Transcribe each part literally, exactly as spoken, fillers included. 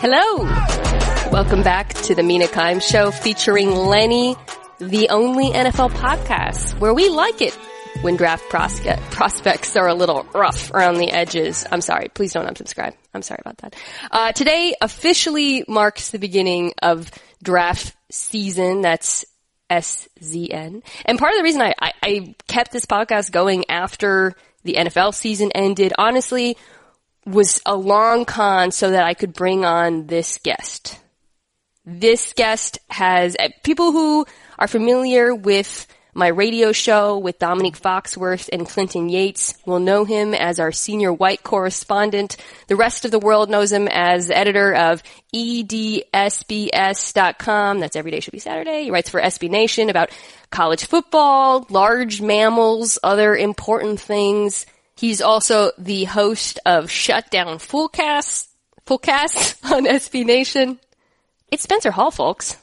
Hello. Welcome back to the Mina Kimes Show featuring Lenny, the only N F L podcast where we like it when draft prospe- prospects are a little rough around the edges. I'm sorry. Please don't unsubscribe. I'm sorry about that. Uh, today officially marks the beginning of draft season. That's S Z N. And part of the reason I, I, I kept this podcast going after the N F L season ended, honestly, was a long con so that I could bring on this guest. This guest has, people who are familiar with my radio show with Dominique Foxworth and Clinton Yates will know him as our senior white correspondent. The rest of the world knows him as editor of E D S B S dot com. That's Every Day Should Be Saturday. He writes for S B Nation about college football, large mammals, other important things. He's also the host of Shutdown Fullcast, Fullcast on S B Nation. It's Spencer Hall, folks.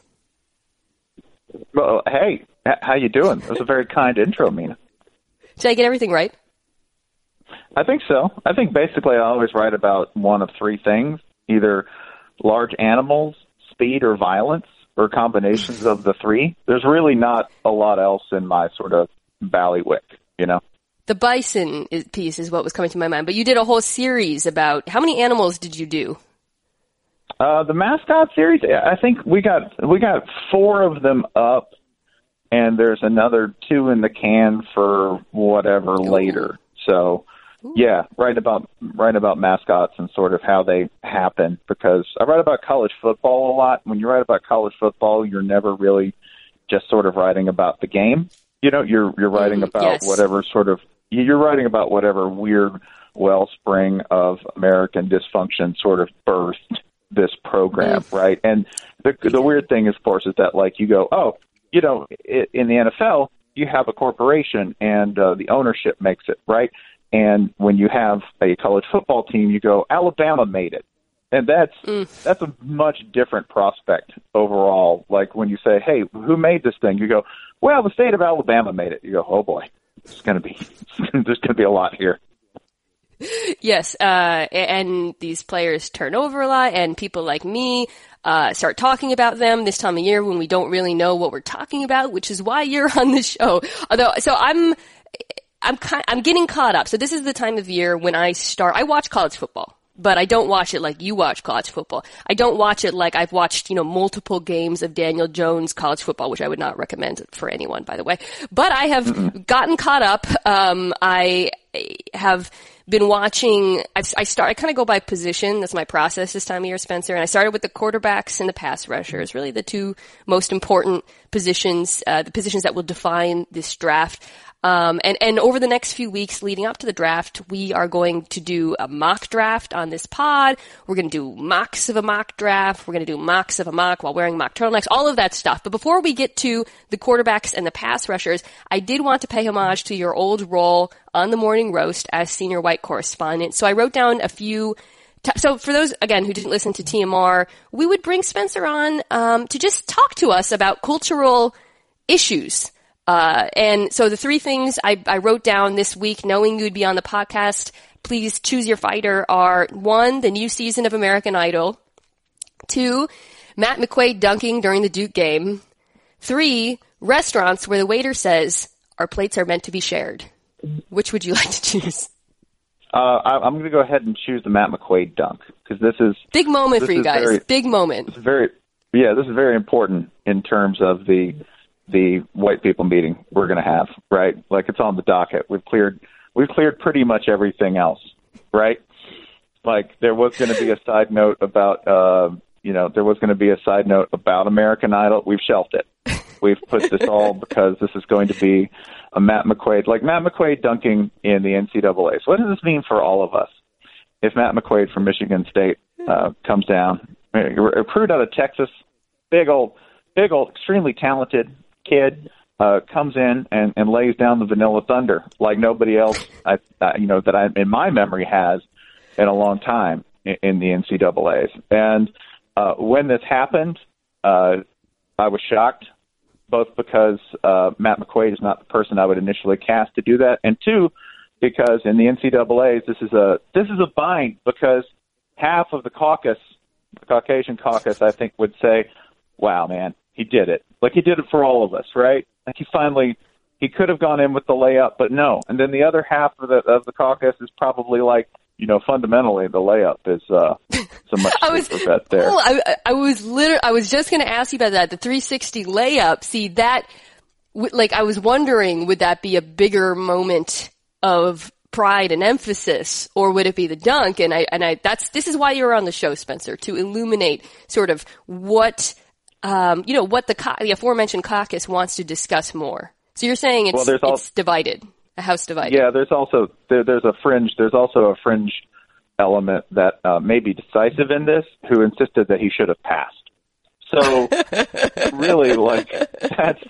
Well, hey, how you doing? That was a very kind intro, Mina. Did I get everything right? I think so. I think basically I always write about one of three things, either large animals, speed, or violence, or combinations of the three. There's really not a lot else in my sort of ballywick, you know? The bison is, piece is what was coming to my mind, but you did a whole series about, how many animals did you do? Uh, the mascot series, I think we got we got four of them up, and there's another two in the can for whatever Ooh. later. So, Ooh. yeah, write about write about mascots and sort of how they happen, because I write about college football a lot. When you write about college football, you're never really just sort of writing about the game. You know, you're you're writing mm, about yes. whatever sort of you're writing about whatever weird wellspring of American dysfunction sort of birthed this program, mm. right? And the the weird thing, of course, is that, like, you go, oh, you know, in the N F L, you have a corporation and uh, the ownership makes it, right? And when you have a college football team, you go, Alabama made it. And that's mm. that's a much different prospect overall. Like, when you say, hey, who made this thing? You go, well, the state of Alabama made it. You go, oh, boy, it's going to be there's going to be a lot here. Yes, uh, and these players turn over a lot, and people like me uh, start talking about them this time of year when we don't really know what we're talking about, which is why you're on the show. Although, so I'm, I'm, kind, I'm getting caught up. So this is the time of year when I start. I watch college football, but I don't watch it like you watch college football. I don't watch it like I've watched, you know, multiple games of Daniel Jones college football, which I would not recommend for anyone, by the way. But I have Mm-mm. gotten caught up. Um, I have been watching, I've, I start, I kind of go by position. That's my process this time of year, Spencer. And I started with the quarterbacks and the pass rushers, really the two most important positions, uh, the positions that will define this draft. Um, and, and over the next few weeks leading up to the draft, we are going to do a mock draft on this pod. We're going to do mocks of a mock draft. We're going to do mocks of a mock while wearing mock turtlenecks, all of that stuff. But before we get to the quarterbacks and the pass rushers, I did want to pay homage to your old role on the Morning Roast as senior white correspondent. So I wrote down a few T- so for those, again, who didn't listen to T M R, we would bring Spencer on um, to just talk to us about cultural issues. Uh, and so the three things I, I wrote down this week, knowing you'd be on the podcast, please choose your fighter, are one, the new season of American Idol, two, Matt McQuaid dunking during the Duke game, three, restaurants where the waiter says, our plates are meant to be shared. Which would you like to choose? Uh, I, I'm going to go ahead and choose the Matt McQuaid dunk, because this is big moment for you guys. Very, big moment. It's very, yeah, this is very important in terms of the the white people meeting we're going to have, right? Like, it's on the docket. We've cleared we've cleared pretty much everything else, right? Like, there was going to be a side note about, uh, you know, there was going to be a side note about American Idol. We've shelved it. We've put this all because this is going to be a Matt McQuaid, like Matt McQuaid dunking in the N C double A. So what does this mean for all of us? If Matt McQuaid from Michigan State uh, comes down, recruit out of Texas, big old, big old, extremely talented kid, uh, comes in and, and lays down the vanilla thunder like nobody else, I, uh, you know, that I, in my memory has in a long time in, in the N C double A's. And uh, when this happened, uh, I was shocked, both because uh, Matt McQuaid is not the person I would initially cast to do that, and two, because in the N C double A's, this is a this is a bind, because half of the caucus The Caucasian caucus, I think, would say, wow, man, he did it. Like, he did it for all of us, right? Like, he finally, he could have gone in with the layup, but no. And then the other half of the, of the caucus is probably like, you know, fundamentally, the layup is uh, so much safer bet there. Oh, I, I was literally, I was just going to ask you about that. The three sixty layup. See that, like, I was wondering, would that be a bigger moment of pride and emphasis, or would it be the dunk? And I, and I, that's, this is why you're on the show, Spencer, to illuminate sort of what, um, you know, what the, co- the aforementioned caucus wants to discuss more. So you're saying it's, well, it's divided. A house divided. Yeah, there's also there, there's a fringe. There's also a fringe element that uh, may be decisive in this, who insisted that he should have passed. So really, like that's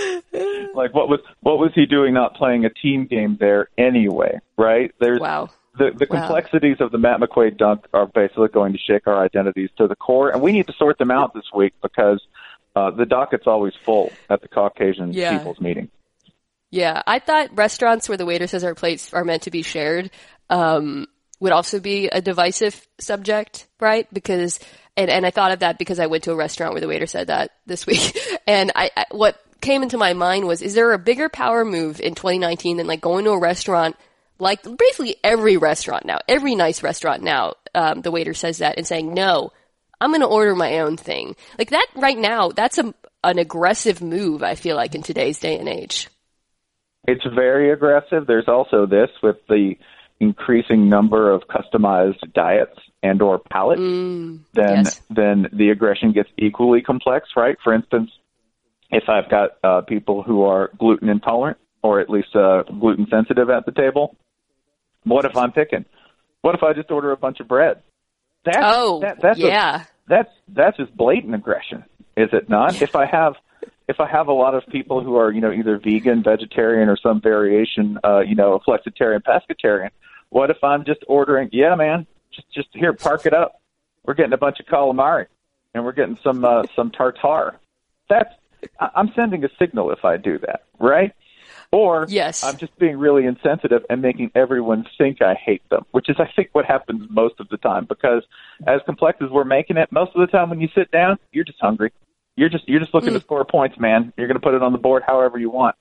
like what was what was he doing? Not playing a team game there anyway, right? There's wow. the the wow. complexities of the Matt McQuaid dunk are basically going to shake our identities to the core, and we need to sort them out this week because uh, the docket's always full at the Caucasian yeah. people's meeting. Yeah, I thought restaurants where the waiter says our plates are meant to be shared um, would also be a divisive subject, right? Because, and, and I thought of that because I went to a restaurant where the waiter said that this week. And I, I what came into my mind was, is there a bigger power move in twenty nineteen than like going to a restaurant, like basically every restaurant now, every nice restaurant now, um, the waiter says that and saying, no, I'm going to order my own thing. Like that right now, that's a, an aggressive move, I feel like, in today's day and age. It's very aggressive. There's also this with the increasing number of customized diets and or palates, mm, then yes. then the aggression gets equally complex, right? For instance, if I've got uh, people who are gluten intolerant or at least uh, gluten sensitive at the table, what if I'm picking? What if I just order a bunch of bread? That's, oh, that, that's yeah. A, that's that's just blatant aggression, is it not? If I have If I have a lot of people who are, you know, either vegan, vegetarian, or some variation, uh, you know, flexitarian, pescatarian, what if I'm just ordering, yeah, man, just just here, park it up. We're getting a bunch of calamari, and we're getting some uh, some tartare. That's, I'm sending a signal if I do that, right? Or yes. I'm just being really insensitive and making everyone think I hate them, which is, I think, what happens most of the time. Because as complex as we're making it, most of the time when you sit down, you're just hungry. You're just you're just looking mm. to score points, man. You're going to put it on the board however you want.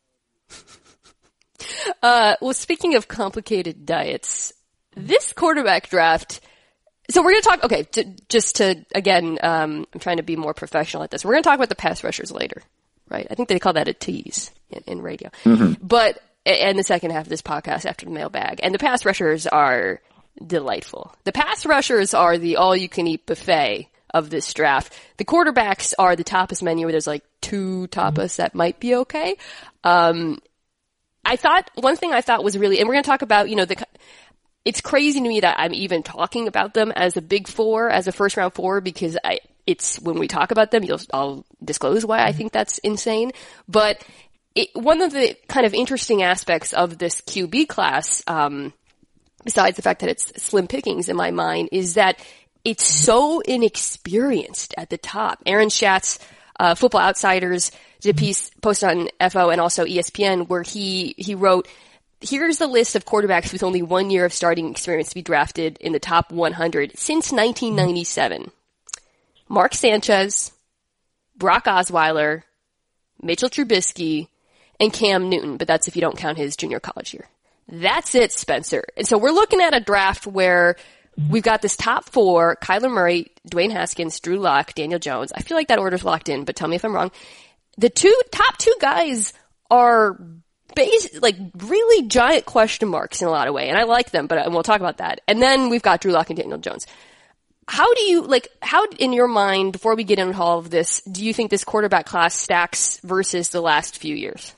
Uh, well, speaking of complicated diets, this quarterback draft. So we're going to talk. Okay, to, just to again, um, I'm trying to be more professional at this. We're going to talk about the pass rushers later, right? I think they call that a tease in, in radio. Mm-hmm. But and the second half of this podcast after the mailbag, and the pass rushers are delightful. The pass rushers are the all-you-can-eat buffet of this draft. The quarterbacks are the tapas menu where there's like two tapas that might be okay. Um, I thought, one thing I thought was really, and we're going to talk about, you know, the, it's crazy to me that I'm even talking about them as a big four, as a first round four, because I, it's, when we talk about them, you'll, I'll disclose why I think that's insane. But it, one of the kind of interesting aspects of this Q B class, um, besides the fact that it's slim pickings in my mind, is that it's so inexperienced at the top. Aaron Schatz, uh, Football Outsiders, did a piece posted on F O and also E S P N where he, he wrote, here's the list of quarterbacks with only one year of starting experience to be drafted in the top one hundred since nineteen ninety-seven. Mark Sanchez, Brock Osweiler, Mitchell Trubisky, and Cam Newton, but that's if you don't count his junior college year. That's it, Spencer. And so we're looking at a draft where we've got this top four: Kyler Murray, Dwayne Haskins, Drew Lock, Daniel Jones. I feel like that order's locked in, but tell me if I'm wrong. The two top two guys are base, like really giant question marks in a lot of ways, and I like them, but and we'll talk about that. And then we've got Drew Lock and Daniel Jones. How do you, like, how in your mind, before we get into all of this, do you think this quarterback class stacks versus the last few years?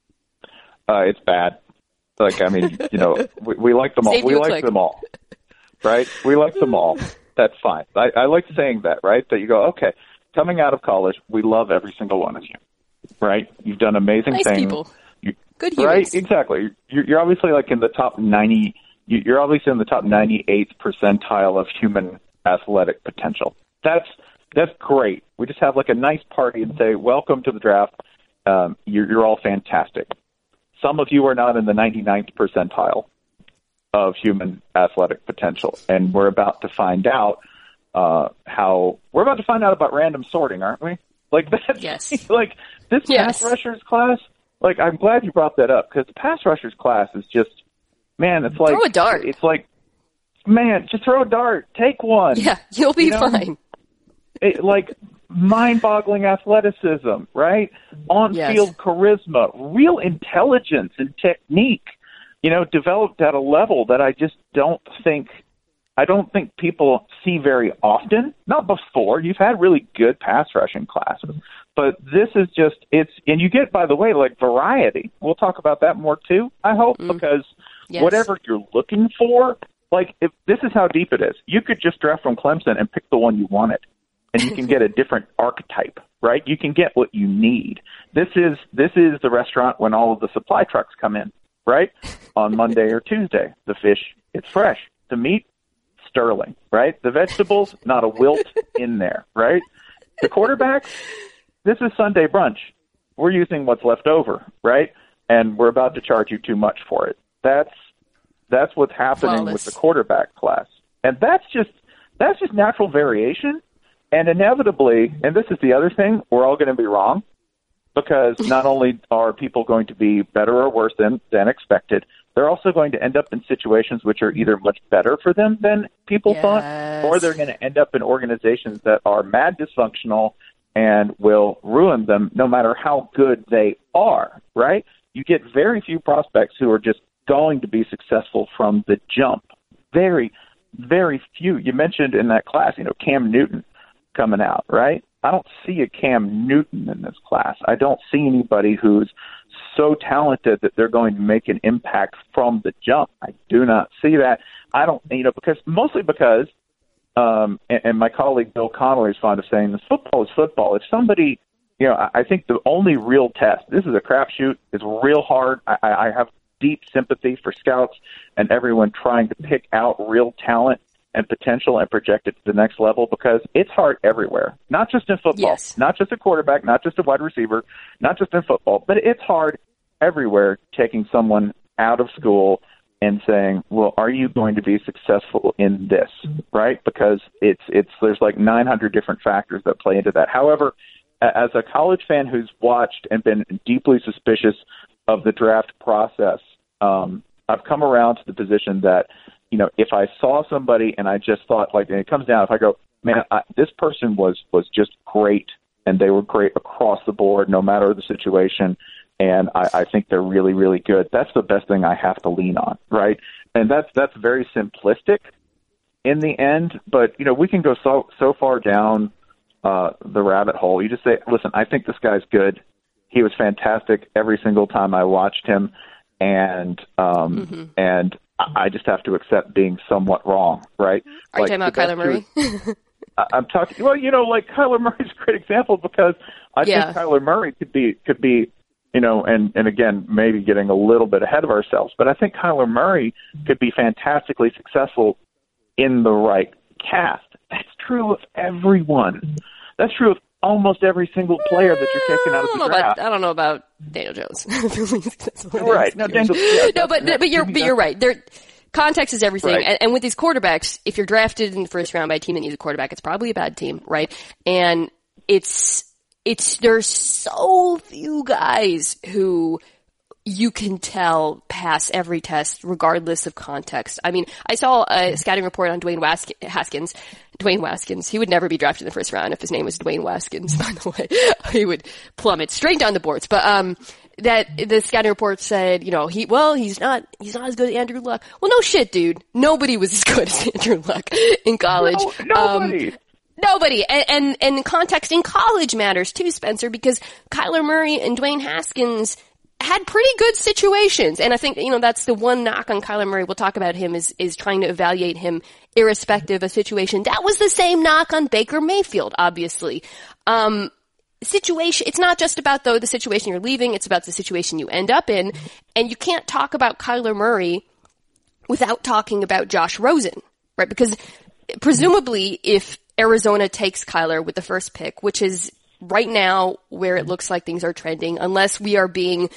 Uh, it's bad. Like, I mean, you know, we, we like them all. Save We like click. them all. Right? We like them all. That's fine. I, I like saying that, right? That you go, okay, coming out of college, we love every single one of you. Right? You've done amazing nice things. People. You, Good humans. Right? Exactly. You're, you're obviously like in the top ninety, you're obviously in the top ninety-eighth percentile of human athletic potential. That's, that's great. We just have like a nice party and say, welcome to the draft. Um, you're, you're all fantastic. Some of you are not in the ninety-ninth percentile of human athletic potential, and we're about to find out uh, how we're about to find out about random sorting, aren't we? Like that's yes. like this yes. pass rushers class. Like I'm glad you brought that up because the pass rushers class is just, man, it's like throw a dart. It's like, man, just throw a dart, take one. Yeah, you'll be you know? fine. It, like mind-boggling athleticism, right? On-field yes. charisma, real intelligence and technique. You know, developed at a level that I just don't think. I don't think people see very often. Not before. You've had really good pass rushing classes. But this is just, it's, and you get, by the way, like variety. We'll talk about that more too, I hope, mm. because yes. whatever you're looking for, like, if this is how deep it is. You could just draft from Clemson and pick the one you wanted, and you can get a different archetype, right? You can get what you need. This is, this is the restaurant when all of the supply trucks come in, right? On Monday or Tuesday. The fish, it's fresh. The meat, sterling, right? The vegetables, not a wilt in there, right? The quarterback, this is Sunday brunch. We're using what's left over, right? And we're about to charge you too much for it. That's that's what's happening Flawless. With the quarterback class. And that's just that's just natural variation. And inevitably, and this is the other thing, we're all going to be wrong because not only are people going to be better or worse than, than expected, they're also going to end up in situations which are either much better for them than people yes. thought, or they're going to end up in organizations that are mad dysfunctional and will ruin them no matter how good they are, right? You get very few prospects who are just going to be successful from the jump. Very, very few. You mentioned in that class, you know, Cam Newton coming out, right? I don't see a Cam Newton in this class. I don't see anybody who's so talented that they're going to make an impact from the jump. I do not see that. I don't, you know, because mostly because, um, and, and my colleague Bill Connolly is fond of saying this, football is football. If somebody, you know, I, I think the only real test, this is a crapshoot, it's real hard. I, I have deep sympathy for scouts and everyone trying to pick out real talent and potential and project it to the next level because it's hard everywhere, not just in football, yes. not just a quarterback, not just a wide receiver, not just in football, but it's hard everywhere taking someone out of school and saying, well, are you going to be successful in this, right? Because it's, it's, there's like nine hundred different factors that play into that. However, as a college fan who's watched and been deeply suspicious of the draft process, um, I've come around to the position that, you know, if I saw somebody and I just thought, like, and it comes down, if I go, man, I, this person was, was just great, and they were great across the board, no matter the situation, and I, I think they're really, really good, that's the best thing I have to lean on, right? And that's that's very simplistic in the end, but, you know, we can go so, so far down uh, the rabbit hole. You just say, listen, I think this guy's good. He was fantastic every single time I watched him, and um, mm-hmm. and I just have to accept being somewhat wrong, right? Are like, you talking about Kyler Murray? I'm talking. Well, you know, like Kyler Murray's a great example because I yeah. think Kyler Murray could be could be, you know, and and again maybe getting a little bit ahead of ourselves, but I think Kyler Murray could be fantastically successful in the right cast. That's true of everyone. That's true of almost every single player that you're taking out of the draft. About, I don't know about Daniel Jones. Right. No, Daniel, yeah, no, but but you're but you're right. There, context is everything. Right. And, and with these quarterbacks, if you're drafted in the first round by a team that needs a quarterback, it's probably a bad team, right? And it's it's there's so few guys who you can tell pass every test regardless of context. I mean, I saw a scouting report on Dwayne Wask- Haskins. Dwayne Waskins. He would never be drafted in the first round if his name was Dwayne Waskins, by the way. He would plummet straight down the boards. But um that the scouting report said, you know, he well, he's not he's not as good as Andrew Luck. Well, no shit, dude. Nobody was as good as Andrew Luck in college. No, nobody. Um, Nobody. And, and, and context in college matters too, Spencer, because Kyler Murray and Dwayne Haskins had pretty good situations. And I think, you know, that's the one knock on Kyler Murray. We'll talk about him is, is trying to evaluate him irrespective of situation. That was the same knock on Baker Mayfield, obviously. Um, situation, it's not just about though the situation you're leaving, it's about the situation you end up in. And you can't talk about Kyler Murray without talking about Josh Rosen, right? Because presumably if Arizona takes Kyler with the first pick, which is right now where it looks like things are trending, unless we are being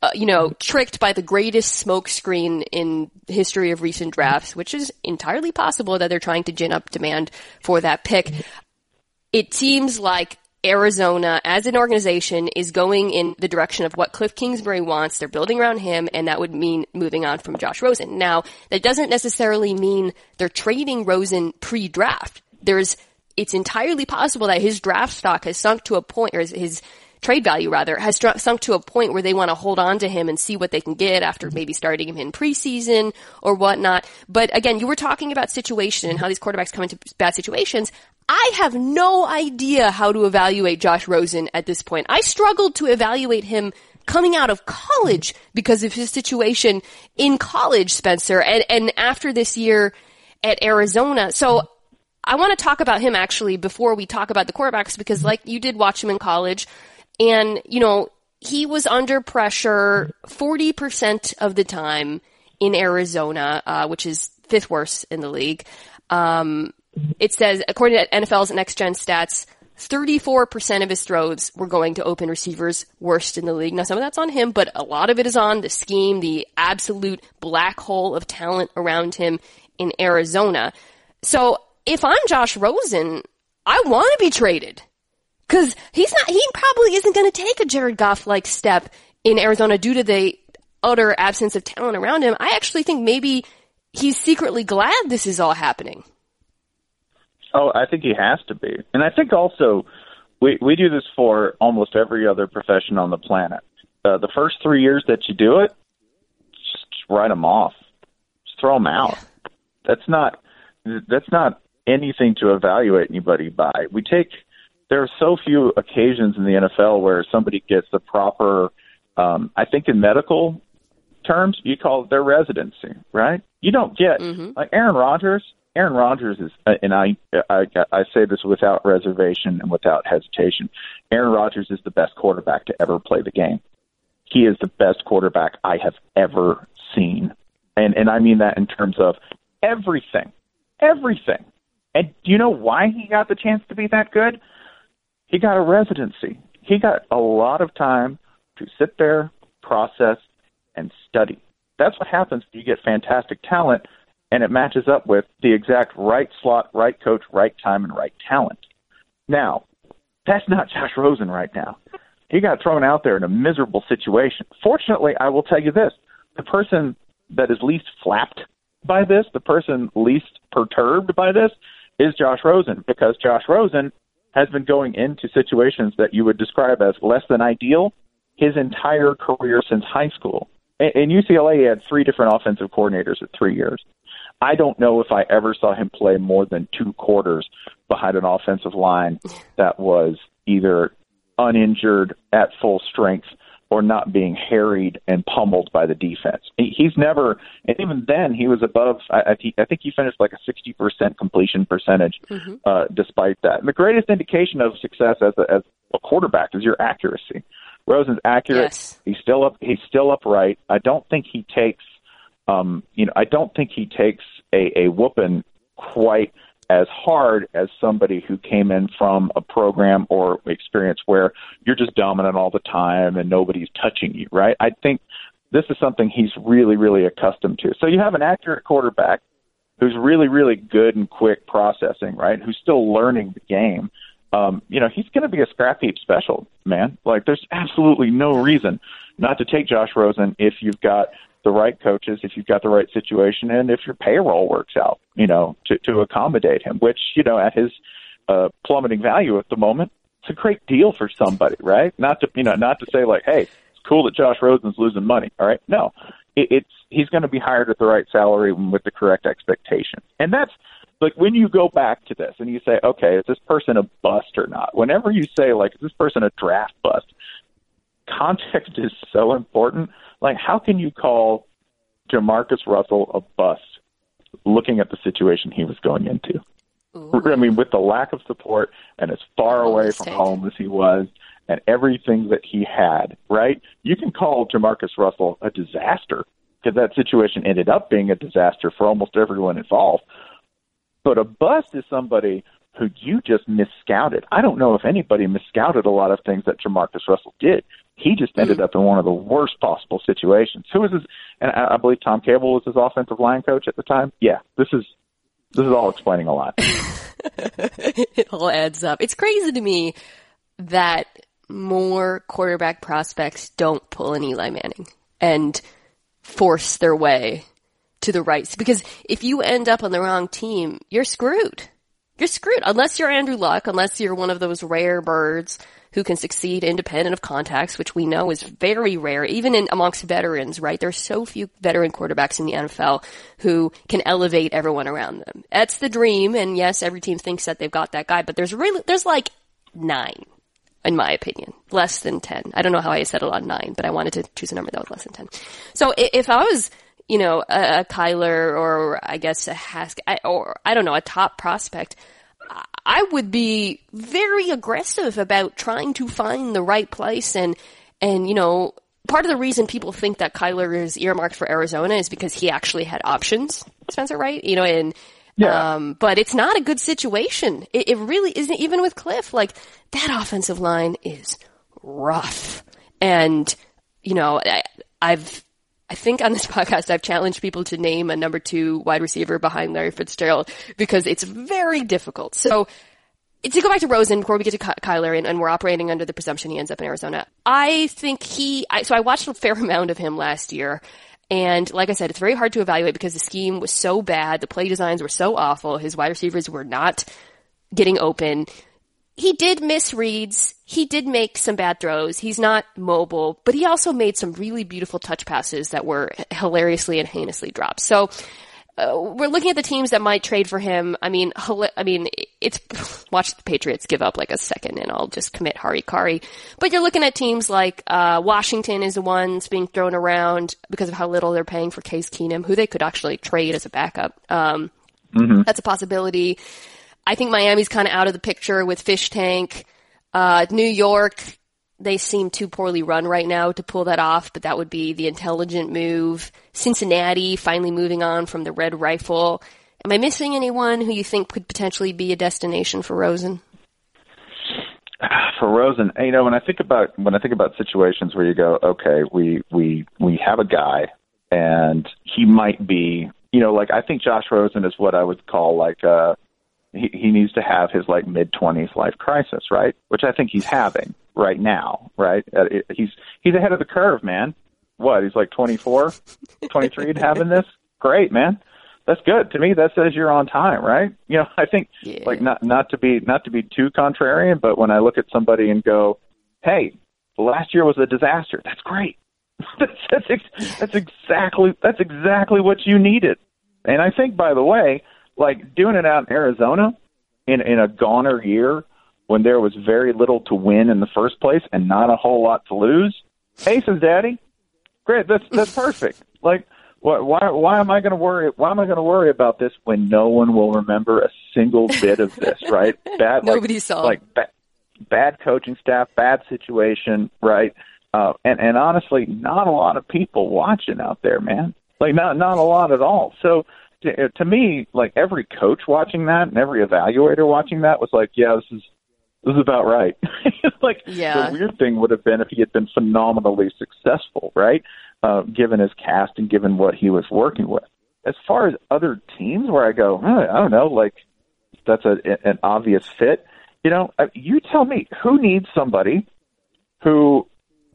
uh, you know, tricked by the greatest smokescreen in the history of recent drafts, which is entirely possible that they're trying to gin up demand for that pick. It seems like Arizona, as an organization, is going in the direction of what Cliff Kingsbury wants. They're building around him, and that would mean moving on from Josh Rosen. Now, that doesn't necessarily mean they're trading Rosen pre-draft. There's, it's entirely possible that his draft stock has sunk to a point, or his, his trade value rather, has sunk to a point where they want to hold on to him and see what they can get after maybe starting him in preseason or whatnot. But again, you were talking about situation and how these quarterbacks come into bad situations. I have no idea how to evaluate Josh Rosen at this point. I struggled to evaluate him coming out of college because of his situation in college, Spencer, and, and after this year at Arizona. So I want to talk about him actually before we talk about the quarterbacks, because like you did watch him in college, and, you know, he was under pressure forty percent of the time in Arizona, uh, which is fifth worst in the league. Um, It says, according to N F L's Next Gen Stats, thirty-four percent of his throws were going to open receivers, worst in the league. Now, some of that's on him, but a lot of it is on the scheme, the absolute black hole of talent around him in Arizona. So, if I'm Josh Rosen, I want to be traded. Because he's not, he probably isn't going to take a Jared Goff-like step in Arizona due to the utter absence of talent around him. I actually think maybe he's secretly glad this is all happening. Oh, I think he has to be. And I think also we, we do this for almost every other profession on the planet. Uh, the first three years that you do it, just, just write them off. Just throw them out. That's not that's not anything to evaluate anybody by. We take there are so few occasions in the N F L where somebody gets the proper, um, I think in medical terms, you call it their residency, right? You don't get, mm-hmm. like Aaron Rodgers, Aaron Rodgers is, and I, I I say this without reservation and without hesitation, Aaron Rodgers is the best quarterback to ever play the game. He is the best quarterback I have ever seen. And and I mean that in terms of everything. Everything. And do you know why he got the chance to be that good? He got a residency. He got a lot of time to sit there, process, and study. That's what happens when you get fantastic talent, and it matches up with the exact right slot, right coach, right time, and right talent. Now, that's not Josh Rosen right now. He got thrown out there in a miserable situation. Fortunately, I will tell you this. The person that is least flapped by this, the person least perturbed by this, is Josh Rosen, because Josh Rosen has been going into situations that you would describe as less than ideal his entire career since high school. In U C L A, he had three different offensive coordinators at three years. I don't know if I ever saw him play more than two quarters behind an offensive line that was either uninjured at full strength or not being harried and pummeled by the defense. He's never, and even then, he was above, I, I think he finished like a sixty percent completion percentage mm-hmm. uh, despite that. And the greatest indication of success as a, as a quarterback is your accuracy. Rosen's accurate. Yes. He's still up. He's still upright. I don't think he takes, um, you know, I don't think he takes a, a whooping quite as hard as somebody who came in from a program or experience where you're just dominant all the time and nobody's touching you, right? I think this is something he's really, really accustomed to. So you have an accurate quarterback who's really, really good and quick processing, right? Who's still learning the game. Um, you know, he's going to be a scrap heap special, man. Like, there's absolutely no reason not to take Josh Rosen if you've got the right coaches, if you've got the right situation, and if your payroll works out, you know, to, to accommodate him, which, you know, at his uh, plummeting value at the moment, it's a great deal for somebody, right? Not to, you know, not to say like, hey, it's cool that Josh Rosen's losing money, all right? No, it, it's he's going to be hired at the right salary with the correct expectation. And that's, like, when you go back to this and you say, okay, is this person a bust or not? Whenever you say, like, is this person a draft bust? Context is so important. Like, how can you call Jamarcus Russell a bust looking at the situation he was going into? Ooh. I mean, with the lack of support and as far away from home as he was and everything that he had, right? You can call Jamarcus Russell a disaster because that situation ended up being a disaster for almost everyone involved. But a bust is somebody who you just misscouted. I don't know if anybody misscouted a lot of things that Jamarcus Russell did. He just ended up in one of the worst possible situations. Who was his, and I, I believe Tom Cable was his offensive line coach at the time. Yeah, this is, this is all explaining a lot. It all adds up. It's crazy to me that more quarterback prospects don't pull an Eli Manning and force their way to the right. Because if you end up on the wrong team, you're screwed. You're screwed. Unless you're Andrew Luck, unless you're one of those rare birds who can succeed independent of contacts, which we know is very rare, even in amongst veterans, right? There's so few veteran quarterbacks in the N F L who can elevate everyone around them. That's the dream, and yes, every team thinks that they've got that guy, but there's really, there's like nine, in my opinion. Less than ten. I don't know how I settled on nine, but I wanted to choose a number that was less than ten. So if I was, you know, a, a Kyler or I guess a Haskett, or I don't know, a top prospect, I would be very aggressive about trying to find the right place. And, and, you know, part of the reason people think that Kyler is earmarked for Arizona is because he actually had options, Spencer, right? You know, and, yeah. um, but it's not a good situation. It, it really isn't, even with Cliff. Like, that offensive line is rough. And, you know, I, I've, I think on this podcast I've challenged people to name a number two wide receiver behind Larry Fitzgerald because it's very difficult. So to go back to Rosen before we get to Ky- Kyler and, and we're operating under the presumption he ends up in Arizona, I think he, I, so I watched a fair amount of him last year. And like I said, it's very hard to evaluate because the scheme was so bad. The play designs were so awful. His wide receivers were not getting open. He did miss reads. He did make some bad throws. He's not mobile, but he also made some really beautiful touch passes that were hilariously and heinously dropped. So uh, we're looking at the teams that might trade for him. I mean, I mean, it's watch the Patriots give up like a second, and I'll just commit Hari Kari. But you're looking at teams like uh Washington is the ones being thrown around because of how little they're paying for Case Keenum, who they could actually trade as a backup. Um, mm-hmm. That's a possibility. I think Miami's kind of out of the picture with Fish Tank. Uh, New York, they seem too poorly run right now to pull that off, but that would be the intelligent move. Cincinnati finally moving on from the Red Rifle. Am I missing anyone who you think could potentially be a destination for Rosen? For Rosen, you know, when I think about when I think about situations where you go, okay, we we we have a guy, and he might be, you know, like I think Josh Rosen is what I would call like a. He, he needs to have his like mid-twenties life crisis, right? Which I think he's having right now, right? Uh, it, he's he's ahead of the curve, man. What? He's like twenty-four, twenty-three and having this? Great, man. That's good. To me, that says you're on time, right? You know, I think yeah. like not not to be not to be too contrarian, but when I look at somebody and go, "Hey, last year was a disaster." That's great. that's that's, ex- that's exactly that's exactly what you needed. And I think, by the way, like doing it out in Arizona in, in a goner year when there was very little to win in the first place and not a whole lot to lose. Aces, Daddy. Great. That's, that's perfect. Like, why, why, why am I going to worry? Why am I going to worry about this when no one will remember a single bit of this, right? Bad, Nobody like, saw. Like ba- bad coaching staff, bad situation, right? Uh, and, and honestly, not a lot of people watching out there, man. Like, not, not a lot at all. So, To, to me, like every coach watching that and every evaluator watching that was like, yeah, this is this is about right. Like yeah. The weird thing would have been if he had been phenomenally successful, right? Uh, given his cast and given what he was working with. As far as other teams where I go, huh, I don't know, like that's a, an obvious fit. You know, you tell me who needs somebody who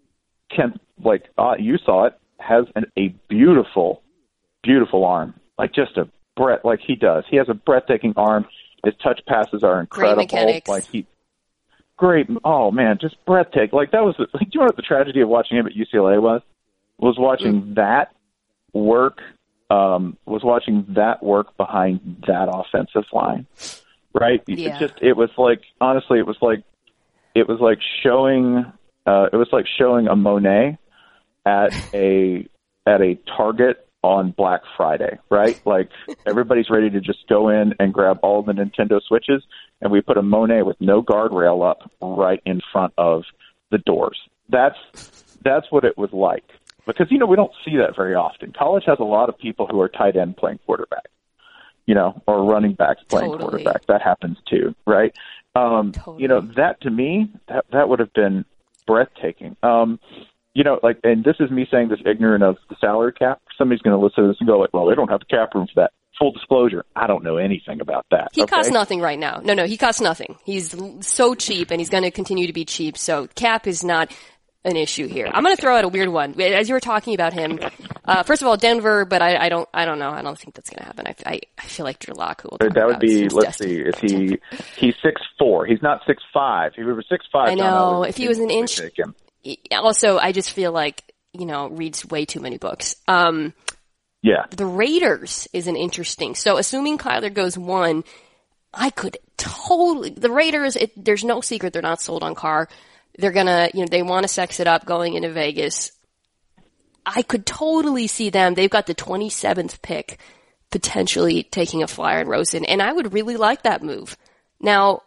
can, like uh, you saw it, has an, a beautiful, beautiful arm. Like just a breath, like he does. He has a breathtaking arm. His touch passes are incredible. Great mechanics. Like he, great. Oh man, just breathtaking. Like that was. Like, do you know what the tragedy of watching him at U C L A was? Was watching mm. that work. Um, was watching that work behind that offensive line. Right. Yeah. It just. It was like honestly, it was like, it was like showing. Uh, it was like showing a Monet at a at a Target on Black Friday, right? Like everybody's ready to just go in and grab all the Nintendo Switches, and we put a Monet with no guardrail up right in front of the doors. That's that's what it was like. Because, you know, we don't see that very often. College has a lot of people who are tight end playing quarterback. you know, or running backs playing Totally. quarterback. That happens too, right? Um, Totally. You know, that to me, that that would have been breathtaking. Um, you know, like, and this is me saying this ignorant of the salary cap. Somebody's going to listen to this and go like, well, they don't have the cap room for that. Full disclosure, I don't know anything about that. He okay? costs nothing right now. No, no, he costs nothing. He's l- so cheap, and he's going to continue to be cheap. So cap is not an issue here. I'm going to throw out a weird one. As you were talking about him, uh, first of all, Denver, but I, I don't, I don't know. I don't think that's going to happen. I, I, I feel like Drew Lock, who will talk That would about be, his let's destiny. see, is he, he's six four. He's not six five. If he were six five, I know. If he was an inch, take him. also, I just feel like, you know, reads way too many books. Um, Yeah. The Raiders is an interesting. So assuming Kyler goes one, I could totally, the Raiders, it, there's no secret they're not sold on Carr. They're gonna, you know, they want to sex it up going into Vegas. I could totally see them. They've got the twenty-seventh pick, potentially taking a flyer on Rosen, and I would really like that move. Now,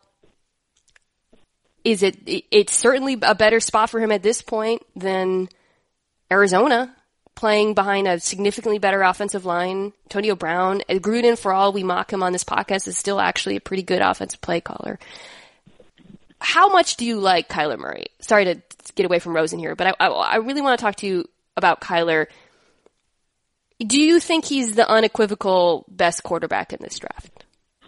is it, it it's certainly a better spot for him at this point than Arizona, playing behind a significantly better offensive line. Antonio Brown, Gruden, for all we mock him on this podcast, is still actually a pretty good offensive play caller. How much do you like Kyler Murray? Sorry to get away from Rosen here, but I, I, I really want to talk to you about Kyler. Do you think he's the unequivocal best quarterback in this draft?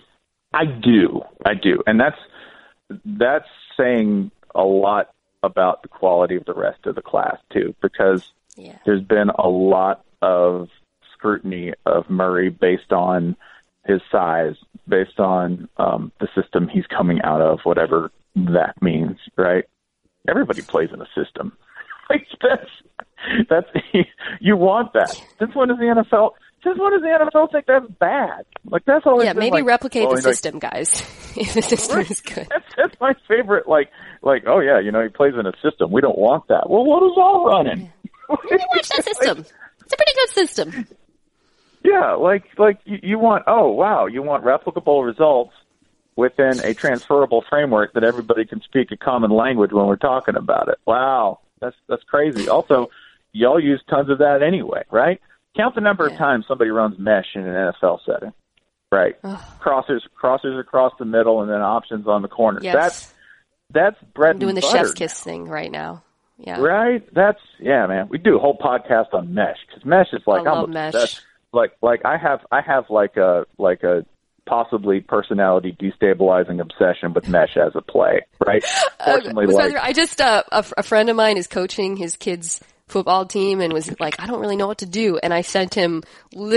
I do. I do. And that's, that's saying a lot about the quality of the rest of the class too, because Yeah. there's been a lot of scrutiny of Murray based on his size, based on um, the system he's coming out of, whatever that means, right? Everybody plays in a system. Like that's that's you want that. Since when does the N F L? Since when does the N F L think that's bad? Like that's always Yeah, been maybe like, replicate well, the like, system, guys. If the system is good. That's, that's my favorite. Like, like, oh yeah, you know, he plays in a system. We don't want that. Well, what is all running? Maybe watch that system. It's a pretty good system. Yeah, like like you, you want. Oh wow, you want replicable results within a transferable framework that everybody can speak a common language when we're talking about it. Wow, that's that's crazy. Also, y'all use tons of that anyway, right? Count the number Yeah. of times somebody runs mesh in an N F L setting, right? Ugh. Crossers, crossers across the middle, and then options on the corner. Yes. That's that's bread I'm doing and the butter chef's kiss thing right now. Yeah. Right? That's, yeah, man. We do a whole podcast on mesh because mesh is like, I I'm love mesh. obsessed. Like, like I have, I have like a, like a possibly personality destabilizing obsession with mesh as a play, right? Fortunately, Uh, like, I just, uh, a, a friend of mine is coaching his kids' football team and was like, I don't really know what to do. And I sent him, li-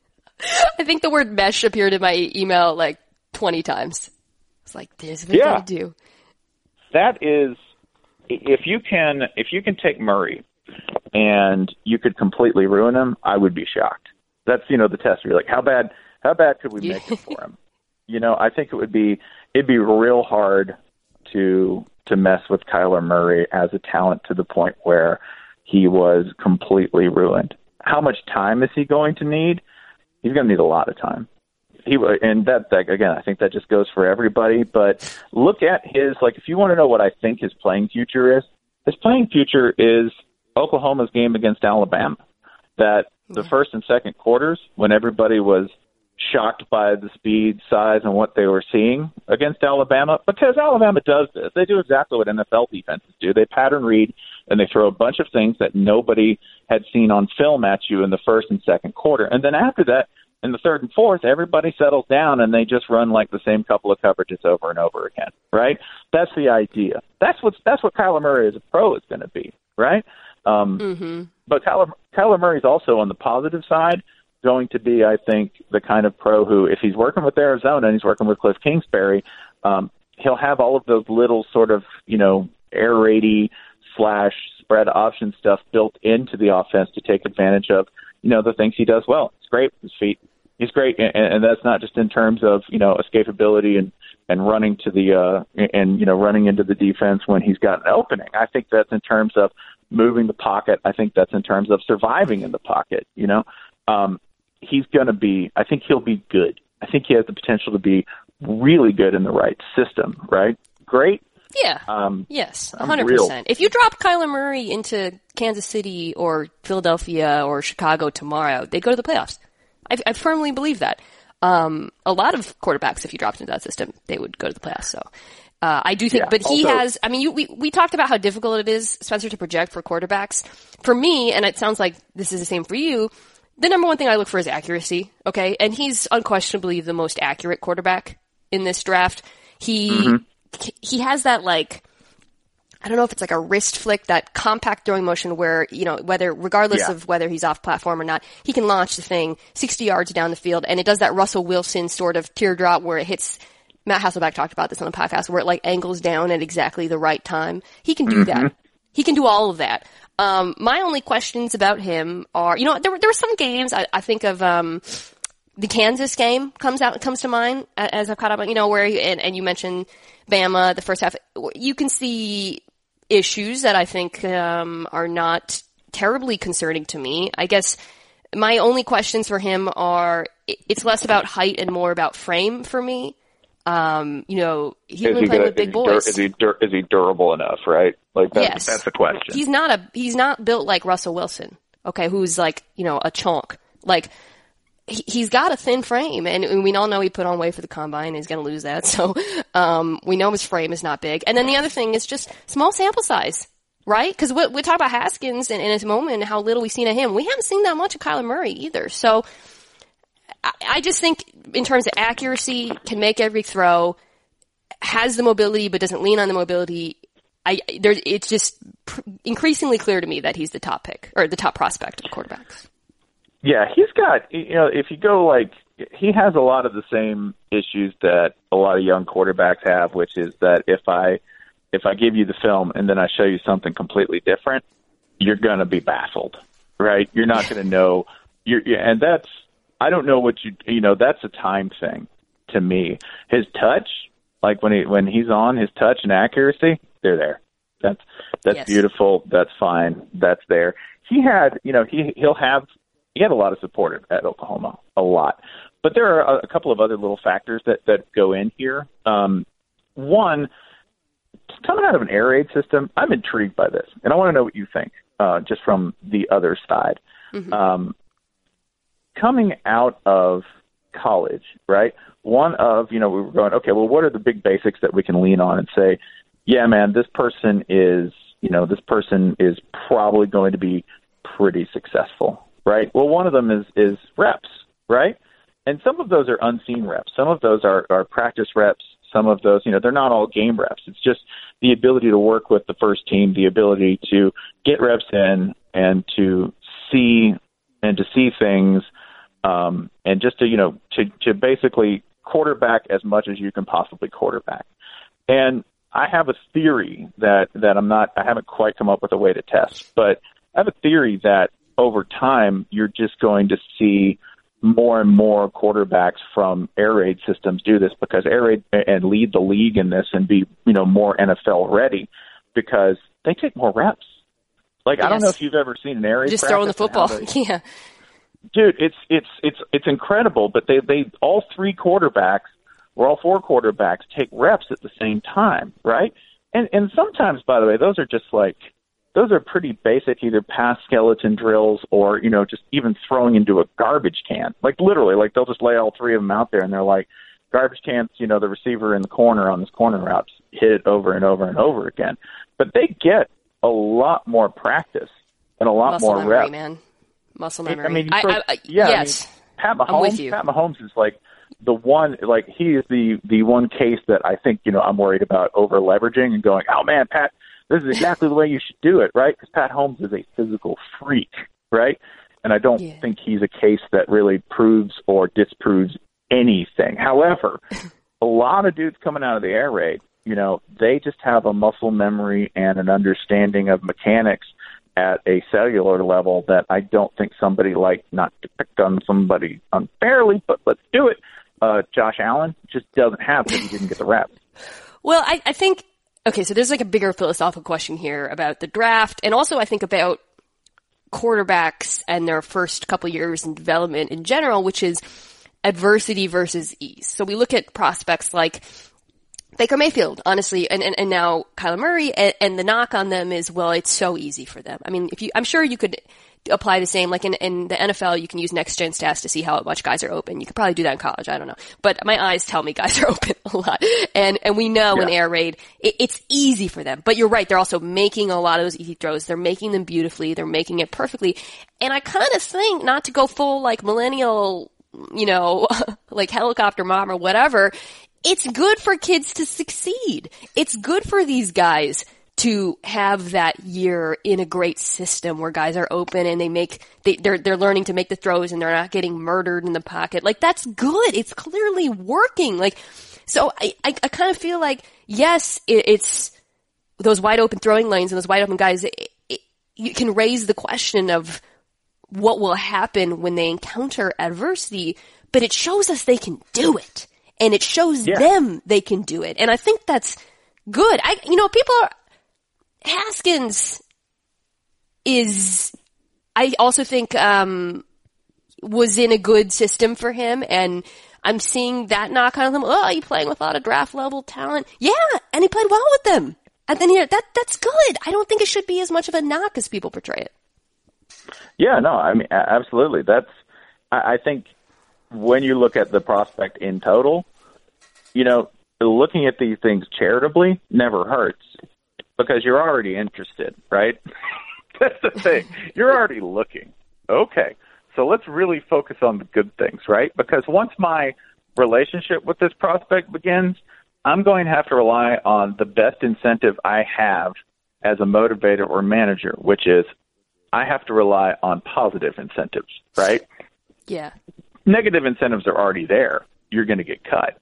I think the word mesh appeared in my email like twenty times. It's like, there's what Yeah. to do. that is, if you can, if you can take Murray and you could completely ruin him, I would be shocked. That's, you know, the test. You're like, how bad, how bad could we Yeah. make it for him? You know, I think it would be, it'd be real hard to, to mess with Kyler Murray as a talent to the point where he was completely ruined. How much time is he going to need? He's going to need a lot of time. He and that, that again, I think that just goes for everybody. But look at his, like, if you want to know what I think his playing future is, his playing future is Oklahoma's game against Alabama. That the Yeah. first and second quarters, when everybody was shocked by the speed, size, and what they were seeing against Alabama, because Alabama does this. They do exactly what N F L defenses do. They pattern read, and they throw a bunch of things that nobody had seen on film at you in the first and second quarter. And then after that, in the third and fourth, everybody settles down, and they just run like the same couple of coverages over and over again, right? That's the idea. That's what, that's what Kyler Murray as a pro is going to be, right? Um, Mm-hmm. But Kyler, Kyler Murray's also on the positive side going to be, I think, the kind of pro who, if he's working with Arizona and he's working with Cliff Kingsbury, um, he'll have all of those little sort of, you know, air raidy slash spread option stuff built into the offense to take advantage of, you know, the things he does well. It's great with his feet. He's great, and, and that's not just in terms of, you know, escapability and, and running to the uh, and you know running into the defense when he's got an opening. I think that's in terms of moving the pocket. I think that's in terms of surviving in the pocket. You know, um, he's going to be. I think he'll be good. I think he has the potential to be really good in the right system. Right? Great. Yeah. Um, yes, I'm one hundred percent. If you drop Kyler Murray into Kansas City or Philadelphia or Chicago tomorrow, they'd go to the playoffs. I, I firmly believe that. um, a lot of quarterbacks, if you dropped into that system, they would go to the playoffs. So, uh, I do think, Yeah. but he Also, has, I mean, you, we, we talked about how difficult it is, Spencer, to project for quarterbacks. For me, and it sounds like this is the same for you, the number one thing I look for is accuracy. Okay. And he's unquestionably the most accurate quarterback in this draft. He, mm-hmm. he has that, like, I don't know if it's like a wrist flick, that compact throwing motion where, you know, whether, regardless yeah. of whether he's off platform or not, he can launch the thing sixty yards down the field, and it does that Russell Wilson sort of teardrop where it hits, Matt Hasselbeck talked about this on the podcast, where it like angles down at exactly the right time. He can do mm-hmm. that. He can do all of that. Um, my only questions about him are, you know, there were, there were some games, I, I think of, um, the Kansas game comes out, comes to mind as I've caught up on, you know, where, and, and you mentioned Bama, the first half, you can see issues that I think um, are not terribly concerning to me. I guess my only questions for him are, it's less about height and more about frame for me. Um, you know, he's been playing gonna, with big is boys. He dur- is he dur- is he durable enough? Right? Like that's, yes. that's the question. He's not a he's not built like Russell Wilson. Okay, who's like, you know, a chunk. Like, he's got a thin frame, and we all know he put on weight for the combine, and he's going to lose that. So, um, we know his frame is not big. And then the other thing is just small sample size, right? Because we, we talk about Haskins and in his moment and how little we've seen of him. We haven't seen that much of Kyler Murray either. So, I, I just think in terms of accuracy, can make every throw, has the mobility but doesn't lean on the mobility. I there, it's just pr- increasingly clear to me that he's the top pick or the top prospect of quarterbacks. Yeah, he's got, you know, if you go like, he has a lot of the same issues that a lot of young quarterbacks have, which is that if I, if I give you the film and then I show you something completely different, you're going to be baffled, right? You're not going to know, you're, and that's, I don't know what you, you know, that's a time thing to me. His touch, like when he, when he's on, his touch and accuracy, they're there. That's, that's yes. beautiful. That's fine. That's there. He had, you know, he, he'll have, He had a lot of support at Oklahoma, a lot. But there are a couple of other little factors that, that go in here. Um, one, coming out of an air raid system, I'm intrigued by this, and I want to know what you think, uh, just from the other side. Mm-hmm. Um, coming out of college, right, one of, you know, we were going, okay, well, what are the big basics that we can lean on and say, yeah, man, this person is, you know, this person is probably going to be pretty successful. Right. Well, one of them is, is reps, right? And some of those are unseen reps. Some of those are, are practice reps. Some of those, you know, they're not all game reps. It's just the ability to work with the first team, the ability to get reps in and to see and to see things, um, and just to, you know, to, to basically quarterback as much as you can possibly quarterback. And I have a theory that, that I'm not, I haven't quite come up with a way to test, but I have a theory that over time, you're just going to see more and more quarterbacks from air raid systems do this because air raid and lead the league in this and be, you know, more N F L ready because they take more reps. Like, yes. I don't know if you've ever seen an air raid just throwing the football. They, yeah. Dude, it's, it's, it's, it's incredible, but they, they, all three quarterbacks or all four quarterbacks take reps at the same time. Right. And, and sometimes, by the way, those are just like, those are pretty basic, either pass skeleton drills or, you know, just even throwing into a garbage can. Like literally, like they'll just lay all three of them out there and they're like, garbage cans, you know, the receiver in the corner on this corner route, hit it over and over and over again. But they get a lot more practice and a lot Muscle more memory, reps. Man. Muscle memory. I mean, I, I, I, yeah, yes. I mean, Pat Mahomes, Pat Mahomes is like the one, like he is the, the one case that I think, you know, I'm worried about over leveraging and going, oh man, Pat, this is exactly the way you should do it, right? Because Pat Holmes is a physical freak, right? And I don't yeah. think he's a case that really proves or disproves anything. However, a lot of dudes coming out of the air raid, you know, they just have a muscle memory and an understanding of mechanics at a cellular level that I don't think somebody like, not to pick on somebody unfairly, but let's do it, uh, Josh Allen just doesn't have because he didn't get the reps. Well, I, I think... Okay, so there's like a bigger philosophical question here about the draft, and also I think about quarterbacks and their first couple years in development in general, which is adversity versus ease. So we look at prospects like Baker Mayfield, honestly, and, and, and now Kyler Murray, and, and the knock on them is, well, it's so easy for them. I mean, if you, I'm sure you could apply the same, like in, in the N F L, you can use next gen stats to see how much guys are open. You could probably do that in college. I don't know. But my eyes tell me guys are open a lot. And, and we know yeah. in air raid, it, it's easy for them. But you're right. They're also making a lot of those easy throws. They're making them beautifully. They're making it perfectly. And I kind of think, not to go full like millennial, you know, like helicopter mom or whatever, it's good for kids to succeed. It's good for these guys to have that year in a great system where guys are open and they make, they, they're, they're learning to make the throws and they're not getting murdered in the pocket. Like, that's good. It's clearly working. Like, so I, I, I kind of feel like, yes, it, it's those wide open throwing lanes and those wide open guys, it, it, you can raise the question of what will happen when they encounter adversity, but it shows us they can do it. And it shows yeah. them they can do it. And I think that's good. I, you know, people are, Haskins is, I also think, um, was in a good system for him, and I'm seeing that knock on him. Oh, you playing with a lot of draft level talent. Yeah, and he played well with them. And then here, that, that's good. I don't think it should be as much of a knock as people portray it. Yeah, no, I mean, absolutely. That's, I, I think when you look at the prospect in total, you know, looking at these things charitably never hurts. Because you're already interested, right? That's the thing. You're already looking. Okay, so let's really focus on the good things, right? Because once my relationship with this prospect begins, I'm going to have to rely on the best incentive I have as a motivator or manager, which is I have to rely on positive incentives, right? Yeah. Negative incentives are already there. You're going to get cut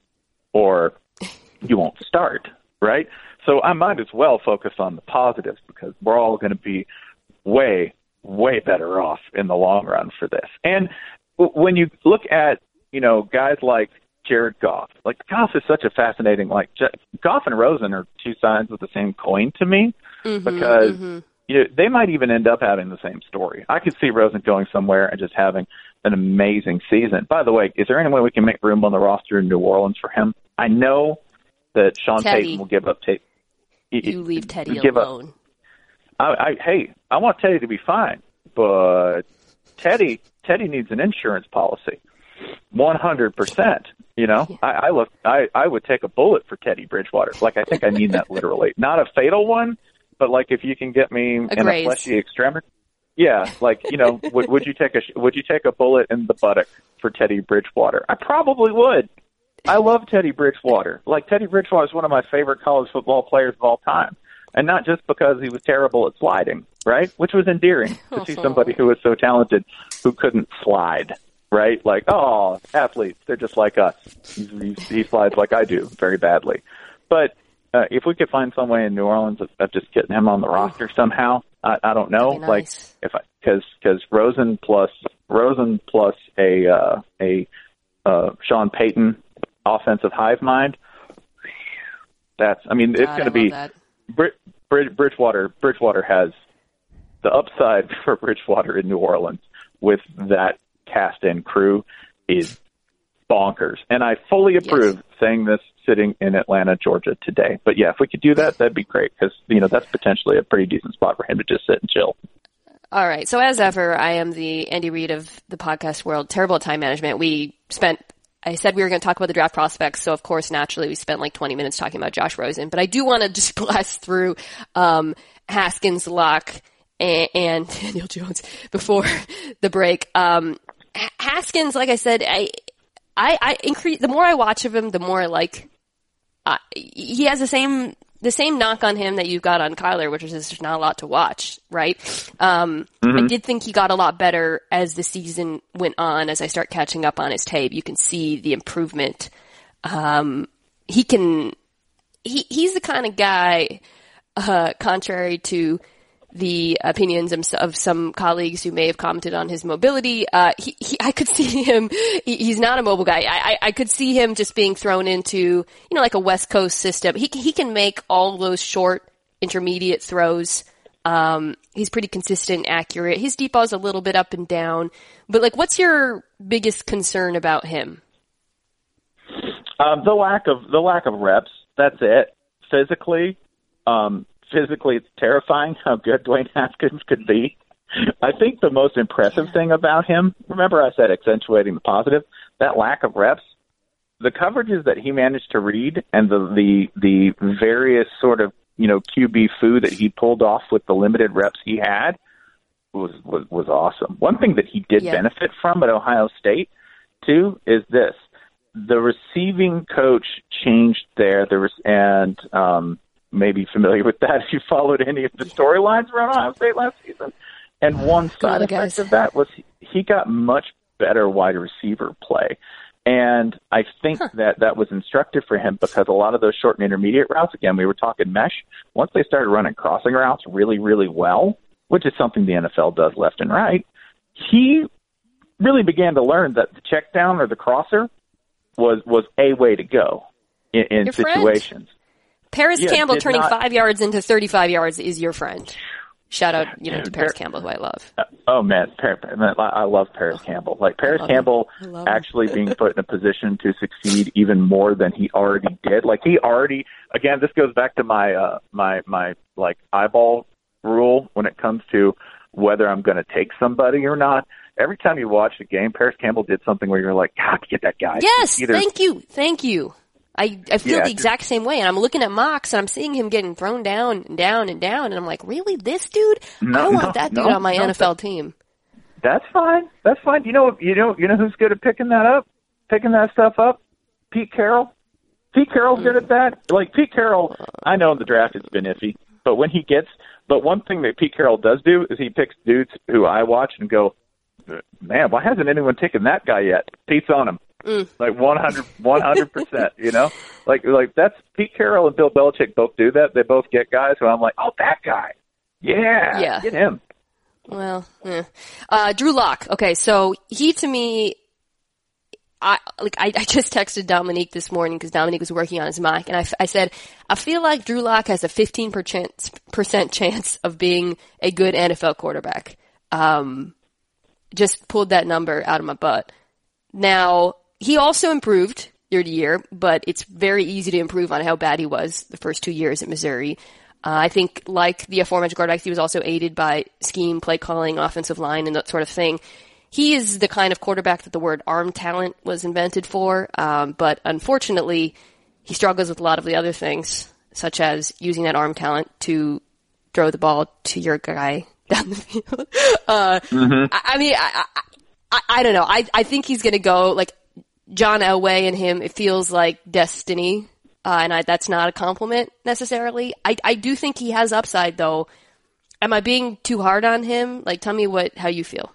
or you won't start, right? So I might as well focus on the positives because we're all going to be way, way better off in the long run for this. And w- when you look at, you know, guys like Jared Goff, like Goff is such a fascinating, like J- Goff and Rosen are two sides of the same coin to me mm-hmm, because, mm-hmm. you know, they might even end up having the same story. I could see Rosen going somewhere and just having an amazing season. By the way, is there any way we can make room on the roster in New Orleans for him? I know that Sean Teddy. Payton will give up Tate. You leave Teddy alone. I, I, hey, I want Teddy to be fine, but Teddy Teddy needs an insurance policy, one hundred percent. You know, yeah. I, I look, I, I would take a bullet for Teddy Bridgewater. Like, I think I mean that literally, not a fatal one, but like if you can get me a in graze. a fleshy extremity, yeah, like you know, would, would you take a would you take a bullet in the buttock for Teddy Bridgewater? I probably would. I love Teddy Bridgewater. Like, Teddy Bridgewater is one of my favorite college football players of all time. And not just because he was terrible at sliding, right? Which was endearing to see somebody who was so talented who couldn't slide, right? Like, oh, athletes, they're just like us. He, he, he slides like I do, very badly. But uh, if we could find some way in New Orleans of, of just getting him on the roster somehow, I, I don't know. Nice. Like, if I, because because Rosen plus Rosen plus a uh, a uh, Sean Payton offensive hive mind. That's, I mean, God, it's going to be Brid, Brid, Bridgewater. Bridgewater has the upside for Bridgewater in New Orleans with that cast-in crew is bonkers, and I fully approve yes. saying this sitting in Atlanta, Georgia today. But yeah, if we could do that, that'd be great because you know that's potentially a pretty decent spot for him to just sit and chill. All right. So as ever, I am the Andy Reid of the podcast world. Terrible at time management. We spent. I said we were going to talk about the draft prospects, so of course, naturally, we spent like twenty minutes talking about Josh Rosen. But I do want to just blast through um, Haskins, Locke, and, and Daniel Jones before the break. Um, Haskins, like I said, I, I, I increase the more I watch of him, the more I like. Uh, he has the same the same knock on him that you've got on Kyler, which is there's not a lot to watch, right? Um, mm-hmm. I did think he got a lot better as the season went on. As I start catching up on his tape, you can see the improvement. Um, he can, he, he's the kind of guy, uh, contrary to the opinions of some colleagues who may have commented on his mobility. Uh, he, he, I could see him, he, he's not a mobile guy. I, I could see him just being thrown into, you know, like a West Coast system. He, he can make all those short, intermediate throws. Um, he's pretty consistent, accurate. His deep ball is a little bit up and down. But like, what's your biggest concern about him? Um, the lack of, the lack of reps. That's it. Physically, um, Physically, it's terrifying how good Dwayne Haskins could be. I think the most impressive thing about him, remember I said accentuating the positive, that lack of reps, the coverages that he managed to read and the, the, the various sort of, you know, Q B food that he pulled off with the limited reps he had was, was, was awesome. One thing that he did yeah. benefit from at Ohio State, too, is this. The receiving coach changed there, there was, and um, maybe familiar with that if you followed any of the storylines around Ohio State last season. And one side effect of that was he got much better wide receiver play. And I think huh. that that was instructive for him because a lot of those short and intermediate routes, again, we were talking mesh, once they started running crossing routes really, really well, which is something the N F L does left and right, he really began to learn that the check down or the crosser was, was a way to go in, in your situations. Friend. Paris yeah, Campbell turning not, five yards into thirty-five yards is your friend. Shout out, you know, Dude, to Paris Par- Campbell, who I love. Uh, oh man, Par- I love Paris oh, Campbell. Like Paris Campbell actually being put in a position to succeed even more than he already did. Like he already, again, this goes back to my uh, my my like eyeball rule when it comes to whether I'm going to take somebody or not. Every time you watch a game, Paris Campbell did something where you're like, God, get that guy. Yes, Either, thank you, thank you. I, I feel yeah, the exact same way, and I'm looking at mocks, and I'm seeing him getting thrown down and down and down, and I'm like, really, this dude? No, I want no, that dude no, on my no, N F L team. That's fine. That's fine. You know, you know, you know who's good at picking that up, picking that stuff up? Pete Carroll. Pete Carroll's mm. good at that. Like Pete Carroll, I know in the draft it's been iffy, but when he gets, but one thing that Pete Carroll does do is he picks dudes who I watch and go, man, why hasn't anyone taken that guy yet? Pete's on him. Mm. Like one hundred percent, you know? Like, like that's Pete Carroll and Bill Belichick both do that. They both get guys who I'm like, oh, that guy. Yeah. Yeah. Get him. Well, eh. uh, Drew Lock. Okay. So he, to me, I, like, I, I just texted Dominique this morning because Dominique was working on his mic, and I, I said, I feel like Drew Lock has a fifteen percent chance of being a good N F L quarterback. Um, just pulled that number out of my butt. Now, he also improved year to year, but it's very easy to improve on how bad he was the first two years at Missouri. Uh, I think, like the aforementioned quarterbacks, he was also aided by scheme, play calling, offensive line, and that sort of thing. He is the kind of quarterback that the word arm talent was invented for, um, but unfortunately, he struggles with a lot of the other things, such as using that arm talent to throw the ball to your guy down the field. uh, mm-hmm. I, I mean, I, I, I don't know. I, I think he's going to go, like, John Elway and him, it feels like destiny, uh, and I, that's not a compliment necessarily. I, I do think he has upside, though. Am I being too hard on him? Like, tell me what how you feel.